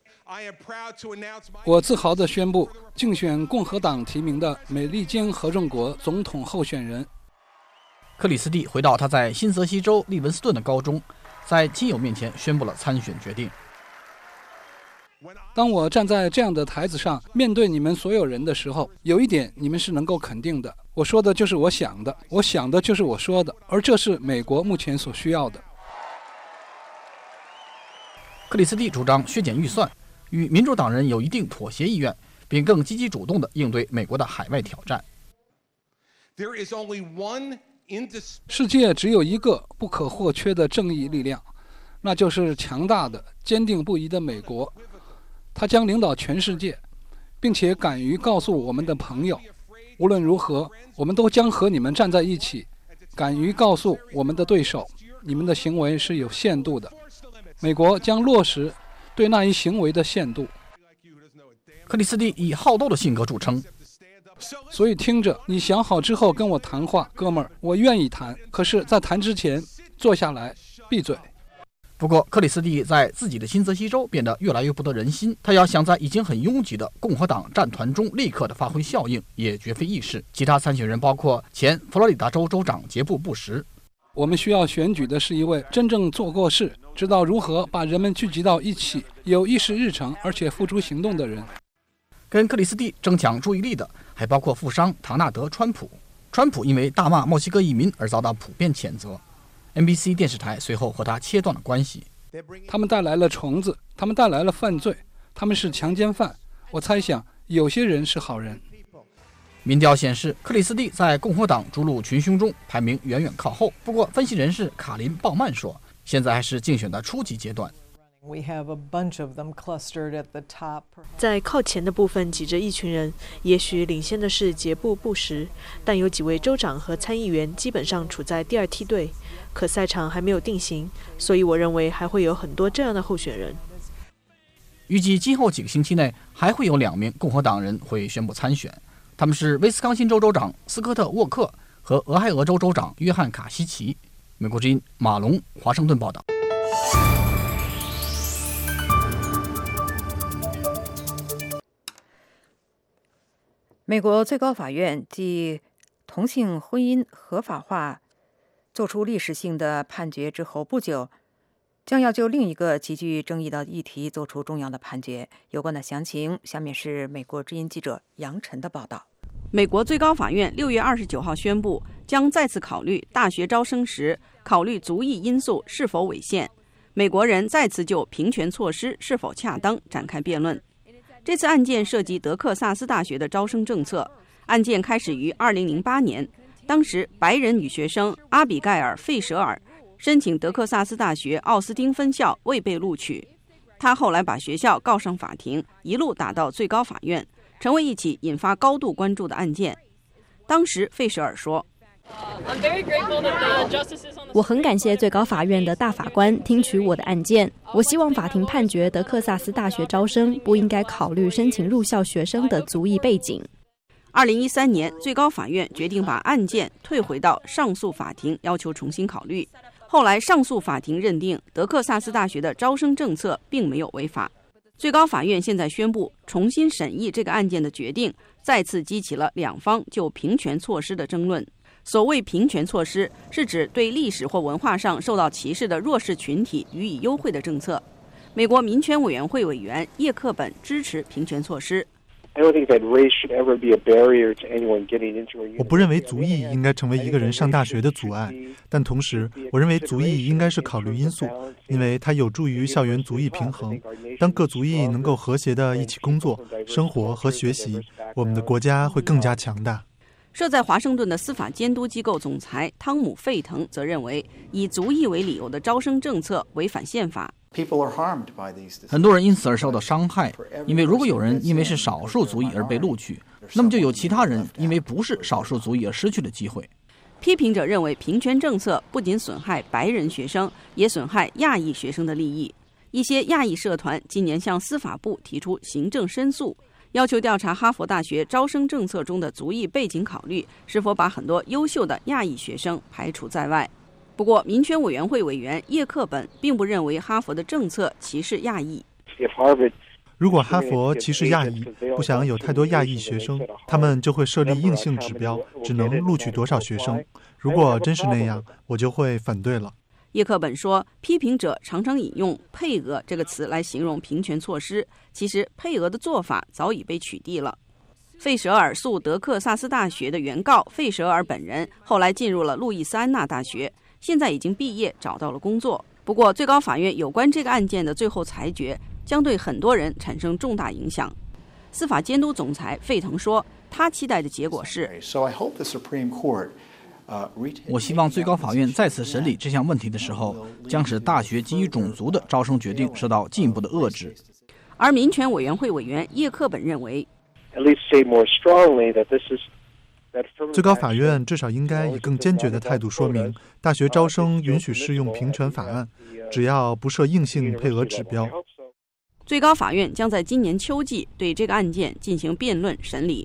Speaker 9: 我自豪地宣布竞选共和党提名的美利坚合众国总统候选人。
Speaker 8: 克里斯蒂回到他在新泽西州利文斯顿的高中，在亲友面前宣布了参选决定。
Speaker 9: 当我站在这样的台子上面对你们所有人的时候，有一点你们是能够肯定的，我说的就是我想的，我想的就是我说的，而这是美国目前所需要的。
Speaker 8: 克里斯蒂主张削减预算，与民主党人有一定妥协意愿，并更积极主动地应对美国的海外挑战。
Speaker 9: 世界只有一个不可或缺的正义力量，那就是强大的、坚定不移的美国。它将领导全世界，并且敢于告诉我们的朋友，无论如何，我们都将和你们站在一起。敢于告诉我们的对手，你们的行为是有限度的。美国将落实对那一行为的限度。
Speaker 8: 克里斯蒂以好斗的性格著称，
Speaker 9: 所以听着，你想好之后跟我谈话，哥们儿，我愿意谈。可是，在谈之前，坐下来，闭嘴。
Speaker 8: 不过，克里斯蒂在自己的新泽西州变得越来越不得人心。他要想在已经很拥挤的共和党战团中立刻的发挥效应，也绝非易事。其他参选人包括前佛罗里达州州长杰布·布什。
Speaker 9: 我们需要选举的是一位真正做过事、知道如何把人们聚集到一起、有议事日程而且付诸行动的人。
Speaker 8: 跟克里斯蒂争抢注意力的还包括富商唐纳德·川普。川普因为大骂墨西哥移民而遭到普遍谴责。NBC 电视台随后和他切断了关系。
Speaker 9: 他们带来了虫子，他们带来了犯罪，他们是强奸犯。我猜想有些人是好人。
Speaker 8: 民调显示，克里斯蒂在共和党逐鹿群雄中排名远远靠后。不过，分析人士卡林·鲍曼说，现在还是竞选的初级阶段。
Speaker 15: 在靠前的部分挤着一群人，也许领先的是杰布·布什，但有几位州长和参议员基本上处在第二梯队，可赛场还没有定型，所以我认为还会有很多这样的候选人。
Speaker 8: 预计今后几个星期内还会有2名共和党人会宣布参选，他们是威斯康辛州州长斯科特·沃克和俄亥俄州州长约翰·卡西奇。美国之音马龙华盛顿报道。
Speaker 3: 美国最高法院继同性婚姻合法化做出历史性的判决之后不久，将要就另一个极具争议的议题做出重要的判决。有关的详情，下面是美国之音记者杨晨的报道。
Speaker 5: 美国最高法院6月29号宣布，将再次考虑大学招生时考虑族裔因素是否违宪。美国人再次就平权措施是否恰当展开辩论。这次案件涉及德克萨斯大学的招生政策。案件开始于2008年，当时白人女学生阿比盖尔·费舍尔申请德克萨斯大学奥斯汀分校未被录取，她后来把学校告上法庭，一路打到最高法院，成为一起引发高度关注的案件。当时费舍尔说，
Speaker 22: 我很感谢最高法院的大法官听取我的案件。我希望法庭判决德克萨斯大学招生不应该考虑申请入校学生的族裔背景。
Speaker 5: 2013年，最高法院决定把案件退回到上诉法庭，要求重新考虑。后来，上诉法庭认定德克萨斯大学的招生政策并没有违法。最高法院现在宣布重新审议这个案件的决定，再次激起了两方就平权措施的争论。所谓平权措施，是指对历史或文化上受到歧视的弱势群体予以优惠的政策。美国民权委员会委员叶克本支持平权措施。
Speaker 6: 我不认为族裔应该成为一个人上大学的阻碍，但同时，我认为族裔应该是考虑因素，因为它有助于校园族裔平衡。当各族裔能够和谐地一起工作、生活和学习，我们的国家会更加强大。
Speaker 5: 设在华盛顿的司法监督机构总裁汤姆·费腾则认为，以族裔为理由的招生政策违反宪法。
Speaker 8: 很多人因此而受到伤害，因为如果有人因为是少数族裔而被录取，那么就有其他人因为不是少数族裔而失去了机会。
Speaker 5: 批评者认为，平权政策不仅损害白人学生，也损害亚裔学生的利益。一些亚裔社团今年向司法部提出行政申诉，要求调查哈佛大学招生政策中的族裔背景考虑是否把很多优秀的亚裔学生排除在外。不过，民权委员会委员叶克本并不认为哈佛的政策歧视亚裔。
Speaker 6: 如果哈佛歧视亚裔，不想有太多亚裔学生，他们就会设立硬性指标，只能录取多少学生。如果真是那样，我就会反对了。
Speaker 5: 叶克本说，批评者常常引用“配额”这个词来形容平权措施，其实配额的做法早已被取缔了。费舍尔诉德克萨斯大学的原告费舍尔本人后来进入了路易斯安那大学，现在已经毕业，找到了工作。不过，最高法院有关这个案件的最后裁决将对很多人产生重大影响。司法监督总裁费腾说，他期待的结果是，
Speaker 8: 我希望最高法院再次审理这项问题的时候，将使大学基于种族的招生决定受到进一步的遏制。
Speaker 5: 而民权委员会委员叶克本认为，
Speaker 6: 最高法院至少应该以更坚决的态度说明，大学招生允许适用平权法案，只要不设硬性配额指标。
Speaker 5: 最高法院将在今年秋季对这个案件进行辩论审理。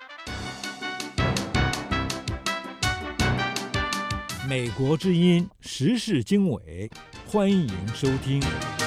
Speaker 7: 美国之音时事经纬，欢迎收听。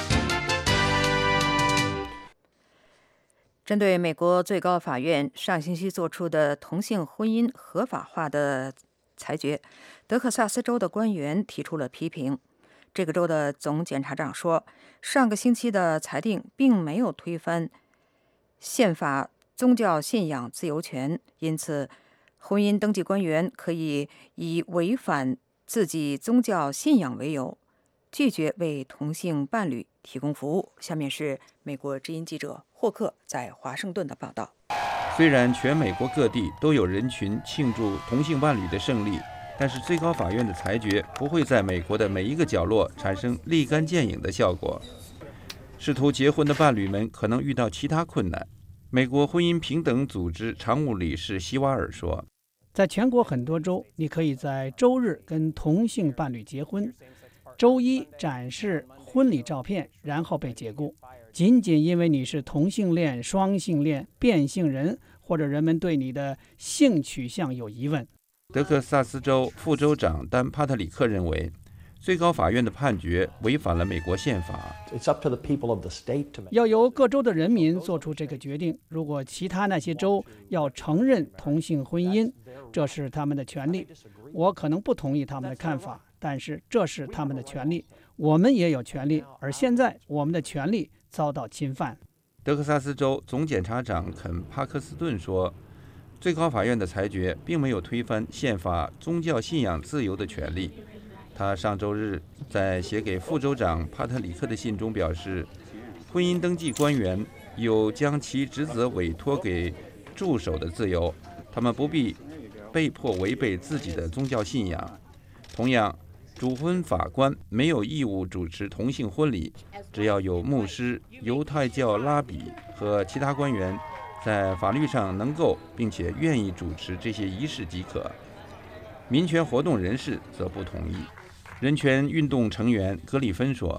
Speaker 3: 针对美国最高法院上星期做出的同性婚姻合法化的裁决，德克萨斯州的官员提出了批评。这个州的总检察长说，上个星期的裁定并没有推翻宪法宗教信仰自由权，因此婚姻登记官员可以以违反自己宗教信仰为由，拒绝为同性伴侣提供服务。下面是美国之音记者霍克在华盛顿的报道。
Speaker 10: 虽然全美国各地都有人群庆祝同性伴侣的胜利，但是最高法院的裁决不会在美国的每一个角落产生立竿见影的效果。试图结婚的伴侣们可能遇到其他困难。美国婚姻平等组织常务理事希瓦尔说，
Speaker 11: 在全国很多州，你可以在周日跟同性伴侣结婚，周一展示婚礼照片，然后被解雇，仅仅因为你是同性恋、双性恋、变性人，或者人们对你的性取向有疑问。
Speaker 10: 德克萨斯州副州长丹·帕特里克认为，最高法院的判决违反了美国宪法。
Speaker 11: 要由各州的人民做出这个决定。如果其他那些州要承认同性婚姻，这是他们的权利。我可能不同意他们的看法，但是这是他们的权利。我们也有权利，而现在我们的权利遭到侵犯。
Speaker 10: 德克萨斯州总检察长肯·帕克斯顿说，最高法院的裁决并没有推翻宪法宗教信仰自由的权利。他上周日在写给副州长帕特里克的信中表示，婚姻登记官员有将其职责委托给助手的自由，他们不必被迫违背自己的宗教信仰。同样，主婚法官没有义务主持同性婚礼，只要有牧师、犹太教拉比和其他官员在法律上能够并且愿意主持这些仪式即可。民权活动人士则不同意。人权运动成员格里芬说，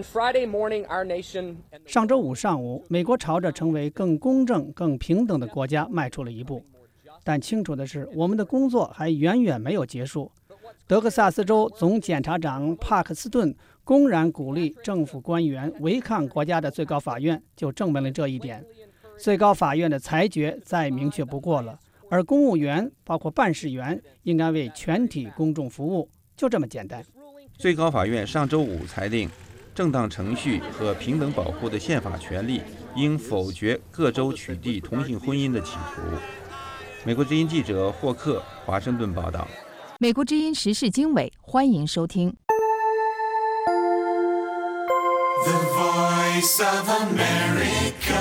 Speaker 11: 上周五上午，美国朝着成为更公正、更平等的国家迈出了一步。但清楚的是，我们的工作还远远没有结束。德克萨斯州总检察长帕克斯顿公然鼓励政府官员违抗国家的最高法院，就证明了这一点。最高法院的裁决再明确不过了，而公务员，包括办事员，应该为全体公众服务，就这么简单。
Speaker 10: 最高法院上周五裁定，正当程序和平等保护的宪法权利应否决各州取缔同性婚姻的企图。美国之音记者霍克，华盛顿报道。
Speaker 2: 美国之音时事经纬，欢迎收听。
Speaker 12: The Voice of America。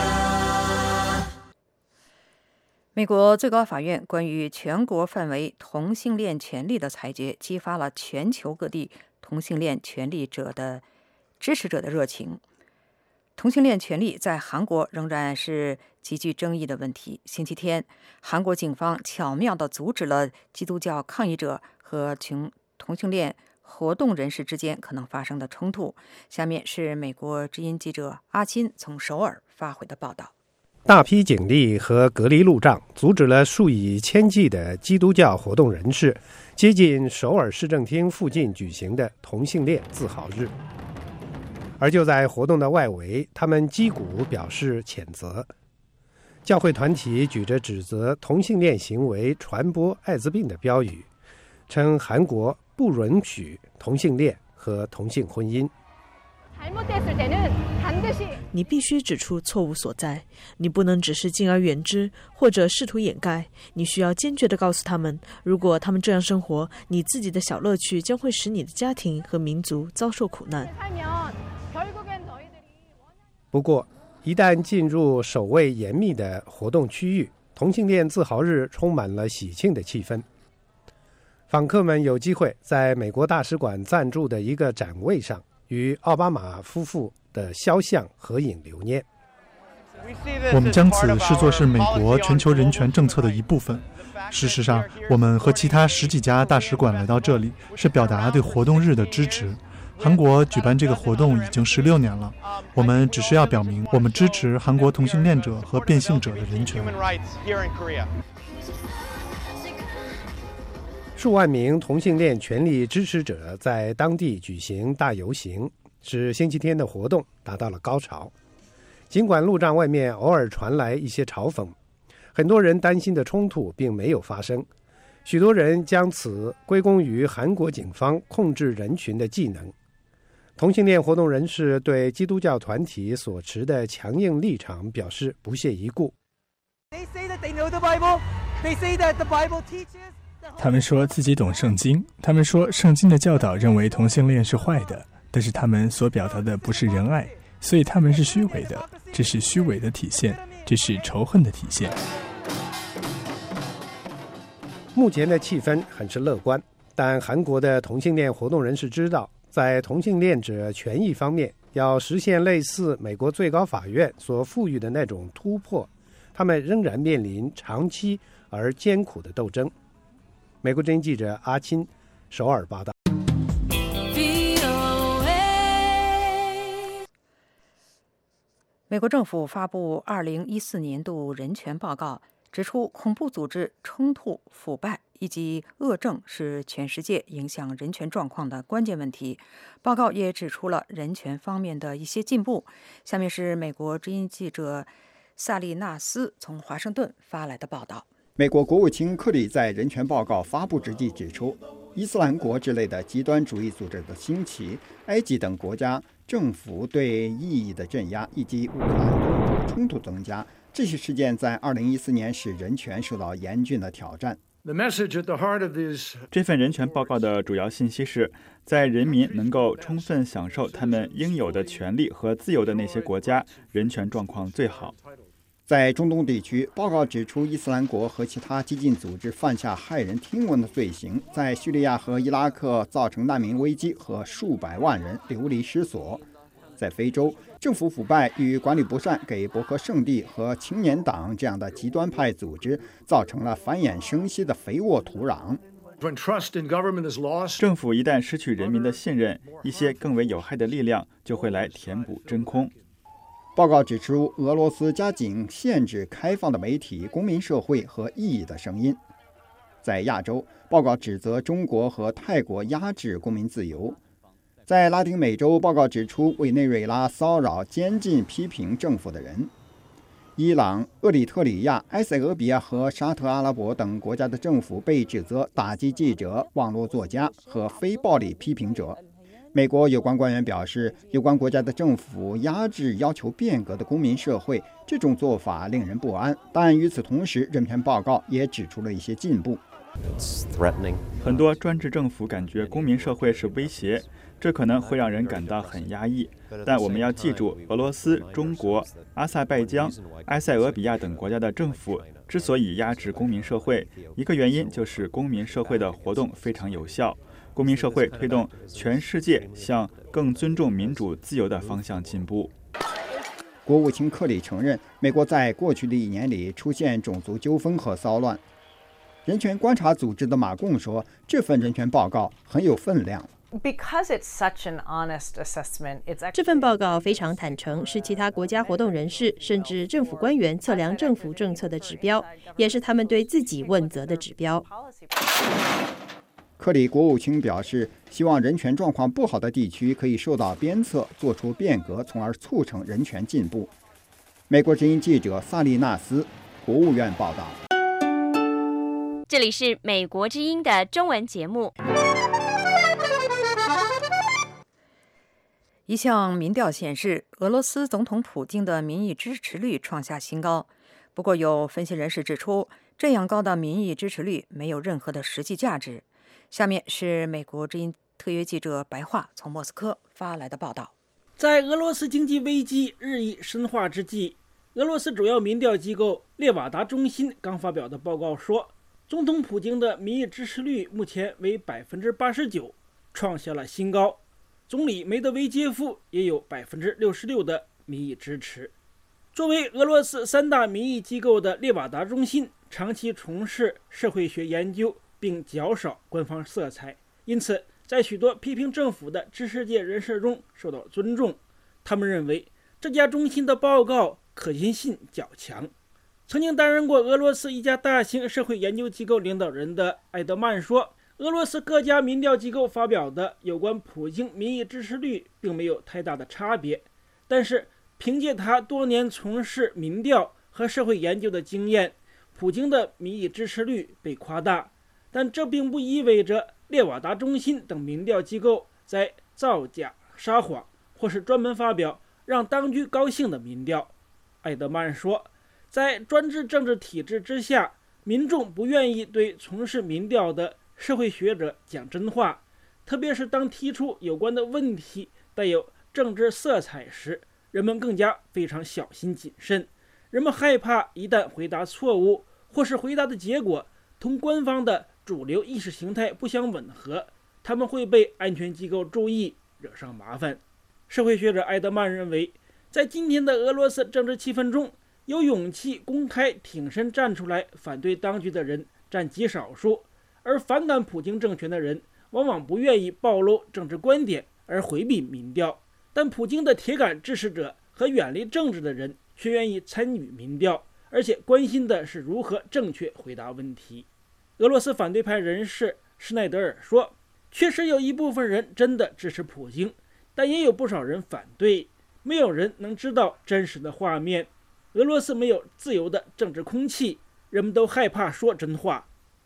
Speaker 3: 美国最高法院关于全国范围同性恋权利的裁决，激发了全球各地同性恋权利者的支持者的热情。同性恋权利在韩国仍然是极具争议的问题。星期天，韩国警方巧妙地阻止了基督教抗议者和同性恋活动人士之间可能发生的冲突。下面是美国之音记者阿钦从首尔发回的报道。
Speaker 25: 大批警力和隔离路障阻止了数以千计的基督教活动人士接近首尔市政厅附近举行的同性恋自豪日。而就在活动的外围，他们击鼓表示谴责。教会团体举着指责同性恋行为传播艾滋病的标语，称韩国不允许同性恋和同性婚姻。
Speaker 15: 你必须指出错误所在，你不能只是敬而远之或者试图掩盖，你需要坚决地告诉他们，如果他们这样生活，你自己的小乐趣将会使你的家庭和民族遭受苦难。
Speaker 25: 不过，一旦进入守卫严密的活动区域，同性恋自豪日充满了喜庆的气氛。访客们有机会在美国大使馆赞助的一个展位上与奥巴马夫妇的肖像合影留念。
Speaker 6: 我们将此视作是美国全球人权政策的一部分。事实上，我们和其他10几家大使馆来到这里，是表达对活动日的支持。韩国举办这个活动已经16年了，我们只是要表明我们支持韩国同性恋者和变性者的人权。
Speaker 25: 数万名同性恋权利支持者在当地举行大游行，使星期天的活动达到了高潮。尽管路障外面偶尔传来一些嘲讽，很多人担心的冲突并没有发生。许多人将此归功于韩国警方控制人群的技能。同性恋活动人士对基督教团体所持的强硬立场表示不屑一顾。
Speaker 23: 他们说自己懂圣经，他们说圣经的教导认为同性恋是坏的，但是他们所表达的不是仁爱，所以他们是虚伪的，这是虚伪的体现，这是仇恨的体现。
Speaker 25: 目前的气氛很是乐观，但韩国的同性恋活动人士知道，在同性恋者权益方面，要实现类似美国最高法院所赋予的那种突破，他们仍然面临长期而艰苦的斗争。美国之音记者阿钦首尔报道。
Speaker 3: 美国政府发布2014年度人权报告，指出恐怖组织、冲突、腐败以及恶政是全世界影响人权状况的关键问题。报告也指出了人权方面的一些进步。下面是美国之音记者萨利纳斯从华盛顿发来的报道。
Speaker 1: 美国国务卿克里在人权报告发布之际指出，伊斯兰国之类的极端主义组织的兴起，埃及等国家政府对异议的镇压，以及乌克兰冲突增加，这些事件在2014年使人权受到严峻的挑战。
Speaker 14: 这份人权报告的主要信息是，在人民能够充分享受他们应有的权利和自由的那些国家，人权状况最好。
Speaker 1: 在中东地区，报告指出，伊斯兰国和其他激进组织犯下骇人听闻的罪行，在叙利亚和伊拉克造成难民危机和数百万人流离失所。在非洲，政府腐败与管理不善给博克圣地和青年党这样的极端派组织造成了繁衍生息的肥沃土壤。
Speaker 14: 政府一旦失去人民的信任，一些更为有害的力量就会来填补真空。
Speaker 1: 报告指出，俄罗斯加紧限制开放的媒体、公民社会和异议的声音。在亚洲，报告指责中国和泰国压制公民自由。在拉丁美洲，报告指出委内瑞拉骚扰、监禁批评政府的人。伊朗、厄立特里亚、埃塞俄比亚和沙特阿拉伯等国家的政府被指责打击记者、网络作家和非暴力批评者。美国有关官员表示，有关国家的政府压制要求变革的公民社会，这种做法令人不安。但与此同时，人权报告也指出了一些进步。
Speaker 14: 很多专制政府感觉公民社会是威胁，这可能会让人感到很压抑。但我们要记住，俄罗斯、中国、阿塞拜疆、埃塞俄比亚等国家的政府之所以压制公民社会，一个原因就是公民社会的活动非常有效。公民社会推动全世界向更尊重民主自由的方向进步。
Speaker 1: 国务卿克里承认，美国在过去的1年里出现种族纠纷和骚乱。人权观察组织的马贡说，这份人权报告很有分量。
Speaker 16: 这份报告非常坦诚，是其他国家活动人士甚至政府官员测量政府政策的指标，也是他们对自己问责的指标。
Speaker 1: 克里国务卿表示，希望人权状况不好的地区可以受到鞭策，做出变革，从而促成人权进步。美国之音记者萨利纳斯，国务院报道。
Speaker 13: 这里是美国之音的中文节目。
Speaker 3: 一项民调显示，俄罗斯总统普京的民意支持率创下新高。不过，有分析人士指出，这样高的民意支持率没有任何的实际价值。下面是美国之音特约记者白桦从莫斯科发来的报道。
Speaker 4: 在俄罗斯经济危机日益深化之际，俄罗斯主要民调机构列瓦达中心刚发表的报告说，总统普京的民意支持率目前为 89%， 创下了新高。总理梅德韦杰夫也有 66% 的民意支持。作为俄罗斯3大民意机构的列瓦达中心长期从事社会学研究，并较少官方色彩，因此在许多批评政府的知识界人士中受到尊重。他们认为这家中心的报告可信性较强。曾经担任过俄罗斯一家大型社会研究机构领导人的埃德曼说，俄罗斯各家民调机构发表的有关普京民意支持率并没有太大的差别，但是凭借他多年从事民调和社会研究的经验，普京的民意支持率被夸大。但这并不意味着列瓦达中心等民调机构在造假、撒谎，或是专门发表让当局高兴的民调。埃德曼说，在专制政治体制之下，民众不愿意对从事民调的社会学者讲真话，特别是当提出有关的问题带有政治色彩时，人们更加非常小心谨慎。人们害怕一旦回答错误，或是回答的结果同官方的主流意识形态不相吻合，他们会被安全机构注意，惹上麻烦。社会学者埃德曼认为，在今天的俄罗斯政治气氛中，有勇气公开挺身站出来反对当局的人占极少数，而反感普京政权的人往往不愿意暴露政治观点而回避民调，但普京的铁杆支持者和远离政治的人却愿意参与民调，而且关心的是如何正确回答问题。俄罗斯反对派人士施耐德尔说，确实有一部分人真的支持普京，但也有不少人反对。没有人能知道真实的画面。俄罗斯没有自由的政治空气，人们都害怕说真话。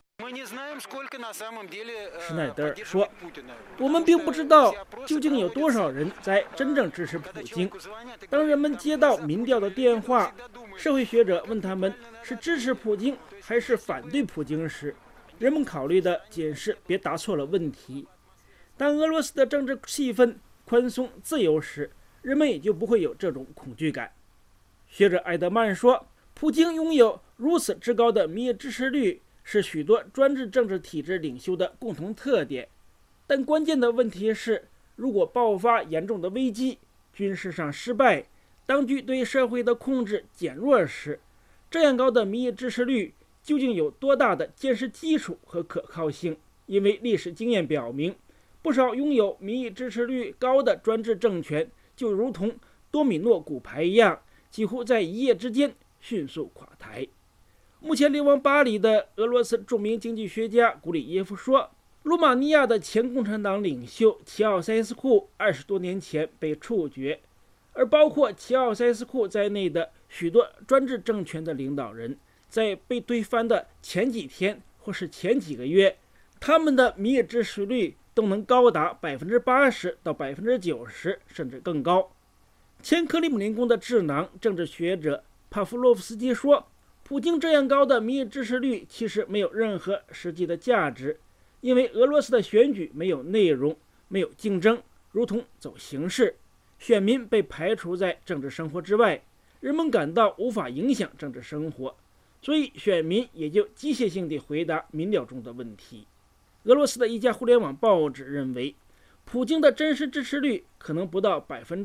Speaker 4: 施耐德尔说，我们并不知道究竟有多少人在真正支持普京。当人们接到民调的电话，社会学者问他们是支持普京还是反对普京时，人们考虑的仅是别答错了问题。当俄罗斯的政治气氛宽松自由时，人们也就不会有这种恐惧感。学者埃德曼说，普京拥有如此之高的民意支持率是许多专制政治体制领袖的共同特点，但关键的问题是，如果爆发严重的危机，军事上失败，当局对社会的控制减弱时，这样高的民意支持率究竟有多大的坚实基础和可靠性？因为历史经验表明，不少拥有民意支持率高的专制政权就如同多米诺骨牌一样，几乎在一夜之间迅速垮台。目前流亡巴黎的俄罗斯著名经济学家古里耶夫说，罗马尼亚的前共产党领袖齐奥塞斯库20多年前被处决，而包括齐奥塞斯库在内的许多专制政权的领导人，在被推翻的前几天或是前几个月，他们的民意支持率都能高达 80% 到 90%， 甚至更高。前克里姆林宫的智囊政治学者帕夫洛夫斯基说，普京这样高的民意支持率其实没有任何实际的价值，因为俄罗斯的选举没有内容，没有竞争，如同走形式，选民被排除在政治生活之外，人们感到无法影响政治生活，所以选民也就机械性地回答民调中的问题。俄罗斯的一家互联网报纸认为，普京的真实支持率可能不到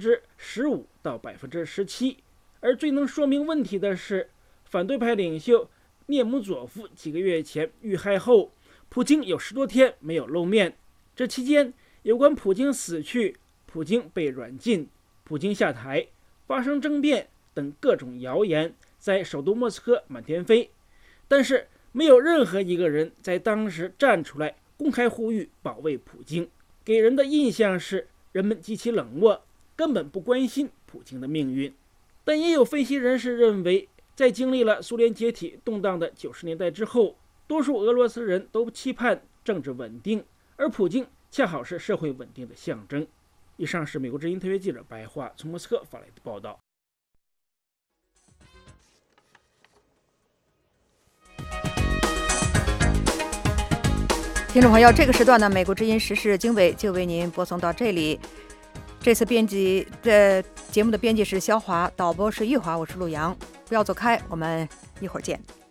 Speaker 4: 15% 到 17%， 而最能说明问题的是，反对派领袖涅姆佐夫几个月前遇害后，普京有10多天没有露面。这期间，有关普京死去、普京被软禁、普京下台、发生政变等各种谣言在首都莫斯科满天飞，但是没有任何一个人在当时站出来公开呼吁保卫普京，给人的印象是人们极其冷漠，根本不关心普京的命运。但也有分析人士认为，在经历了苏联解体动荡的90年代之后，多数俄罗斯人都期盼政治稳定，而普京恰好是社会稳定的象征。 以上是美国之音特约记者白桦从莫斯科发来的报道。
Speaker 3: 听众朋友，这个时段呢，美国之音时事经纬就为您播送到这里。这次节目的编辑是肖华，导播是玉华，我是陆阳。不要走开，我们一会儿见。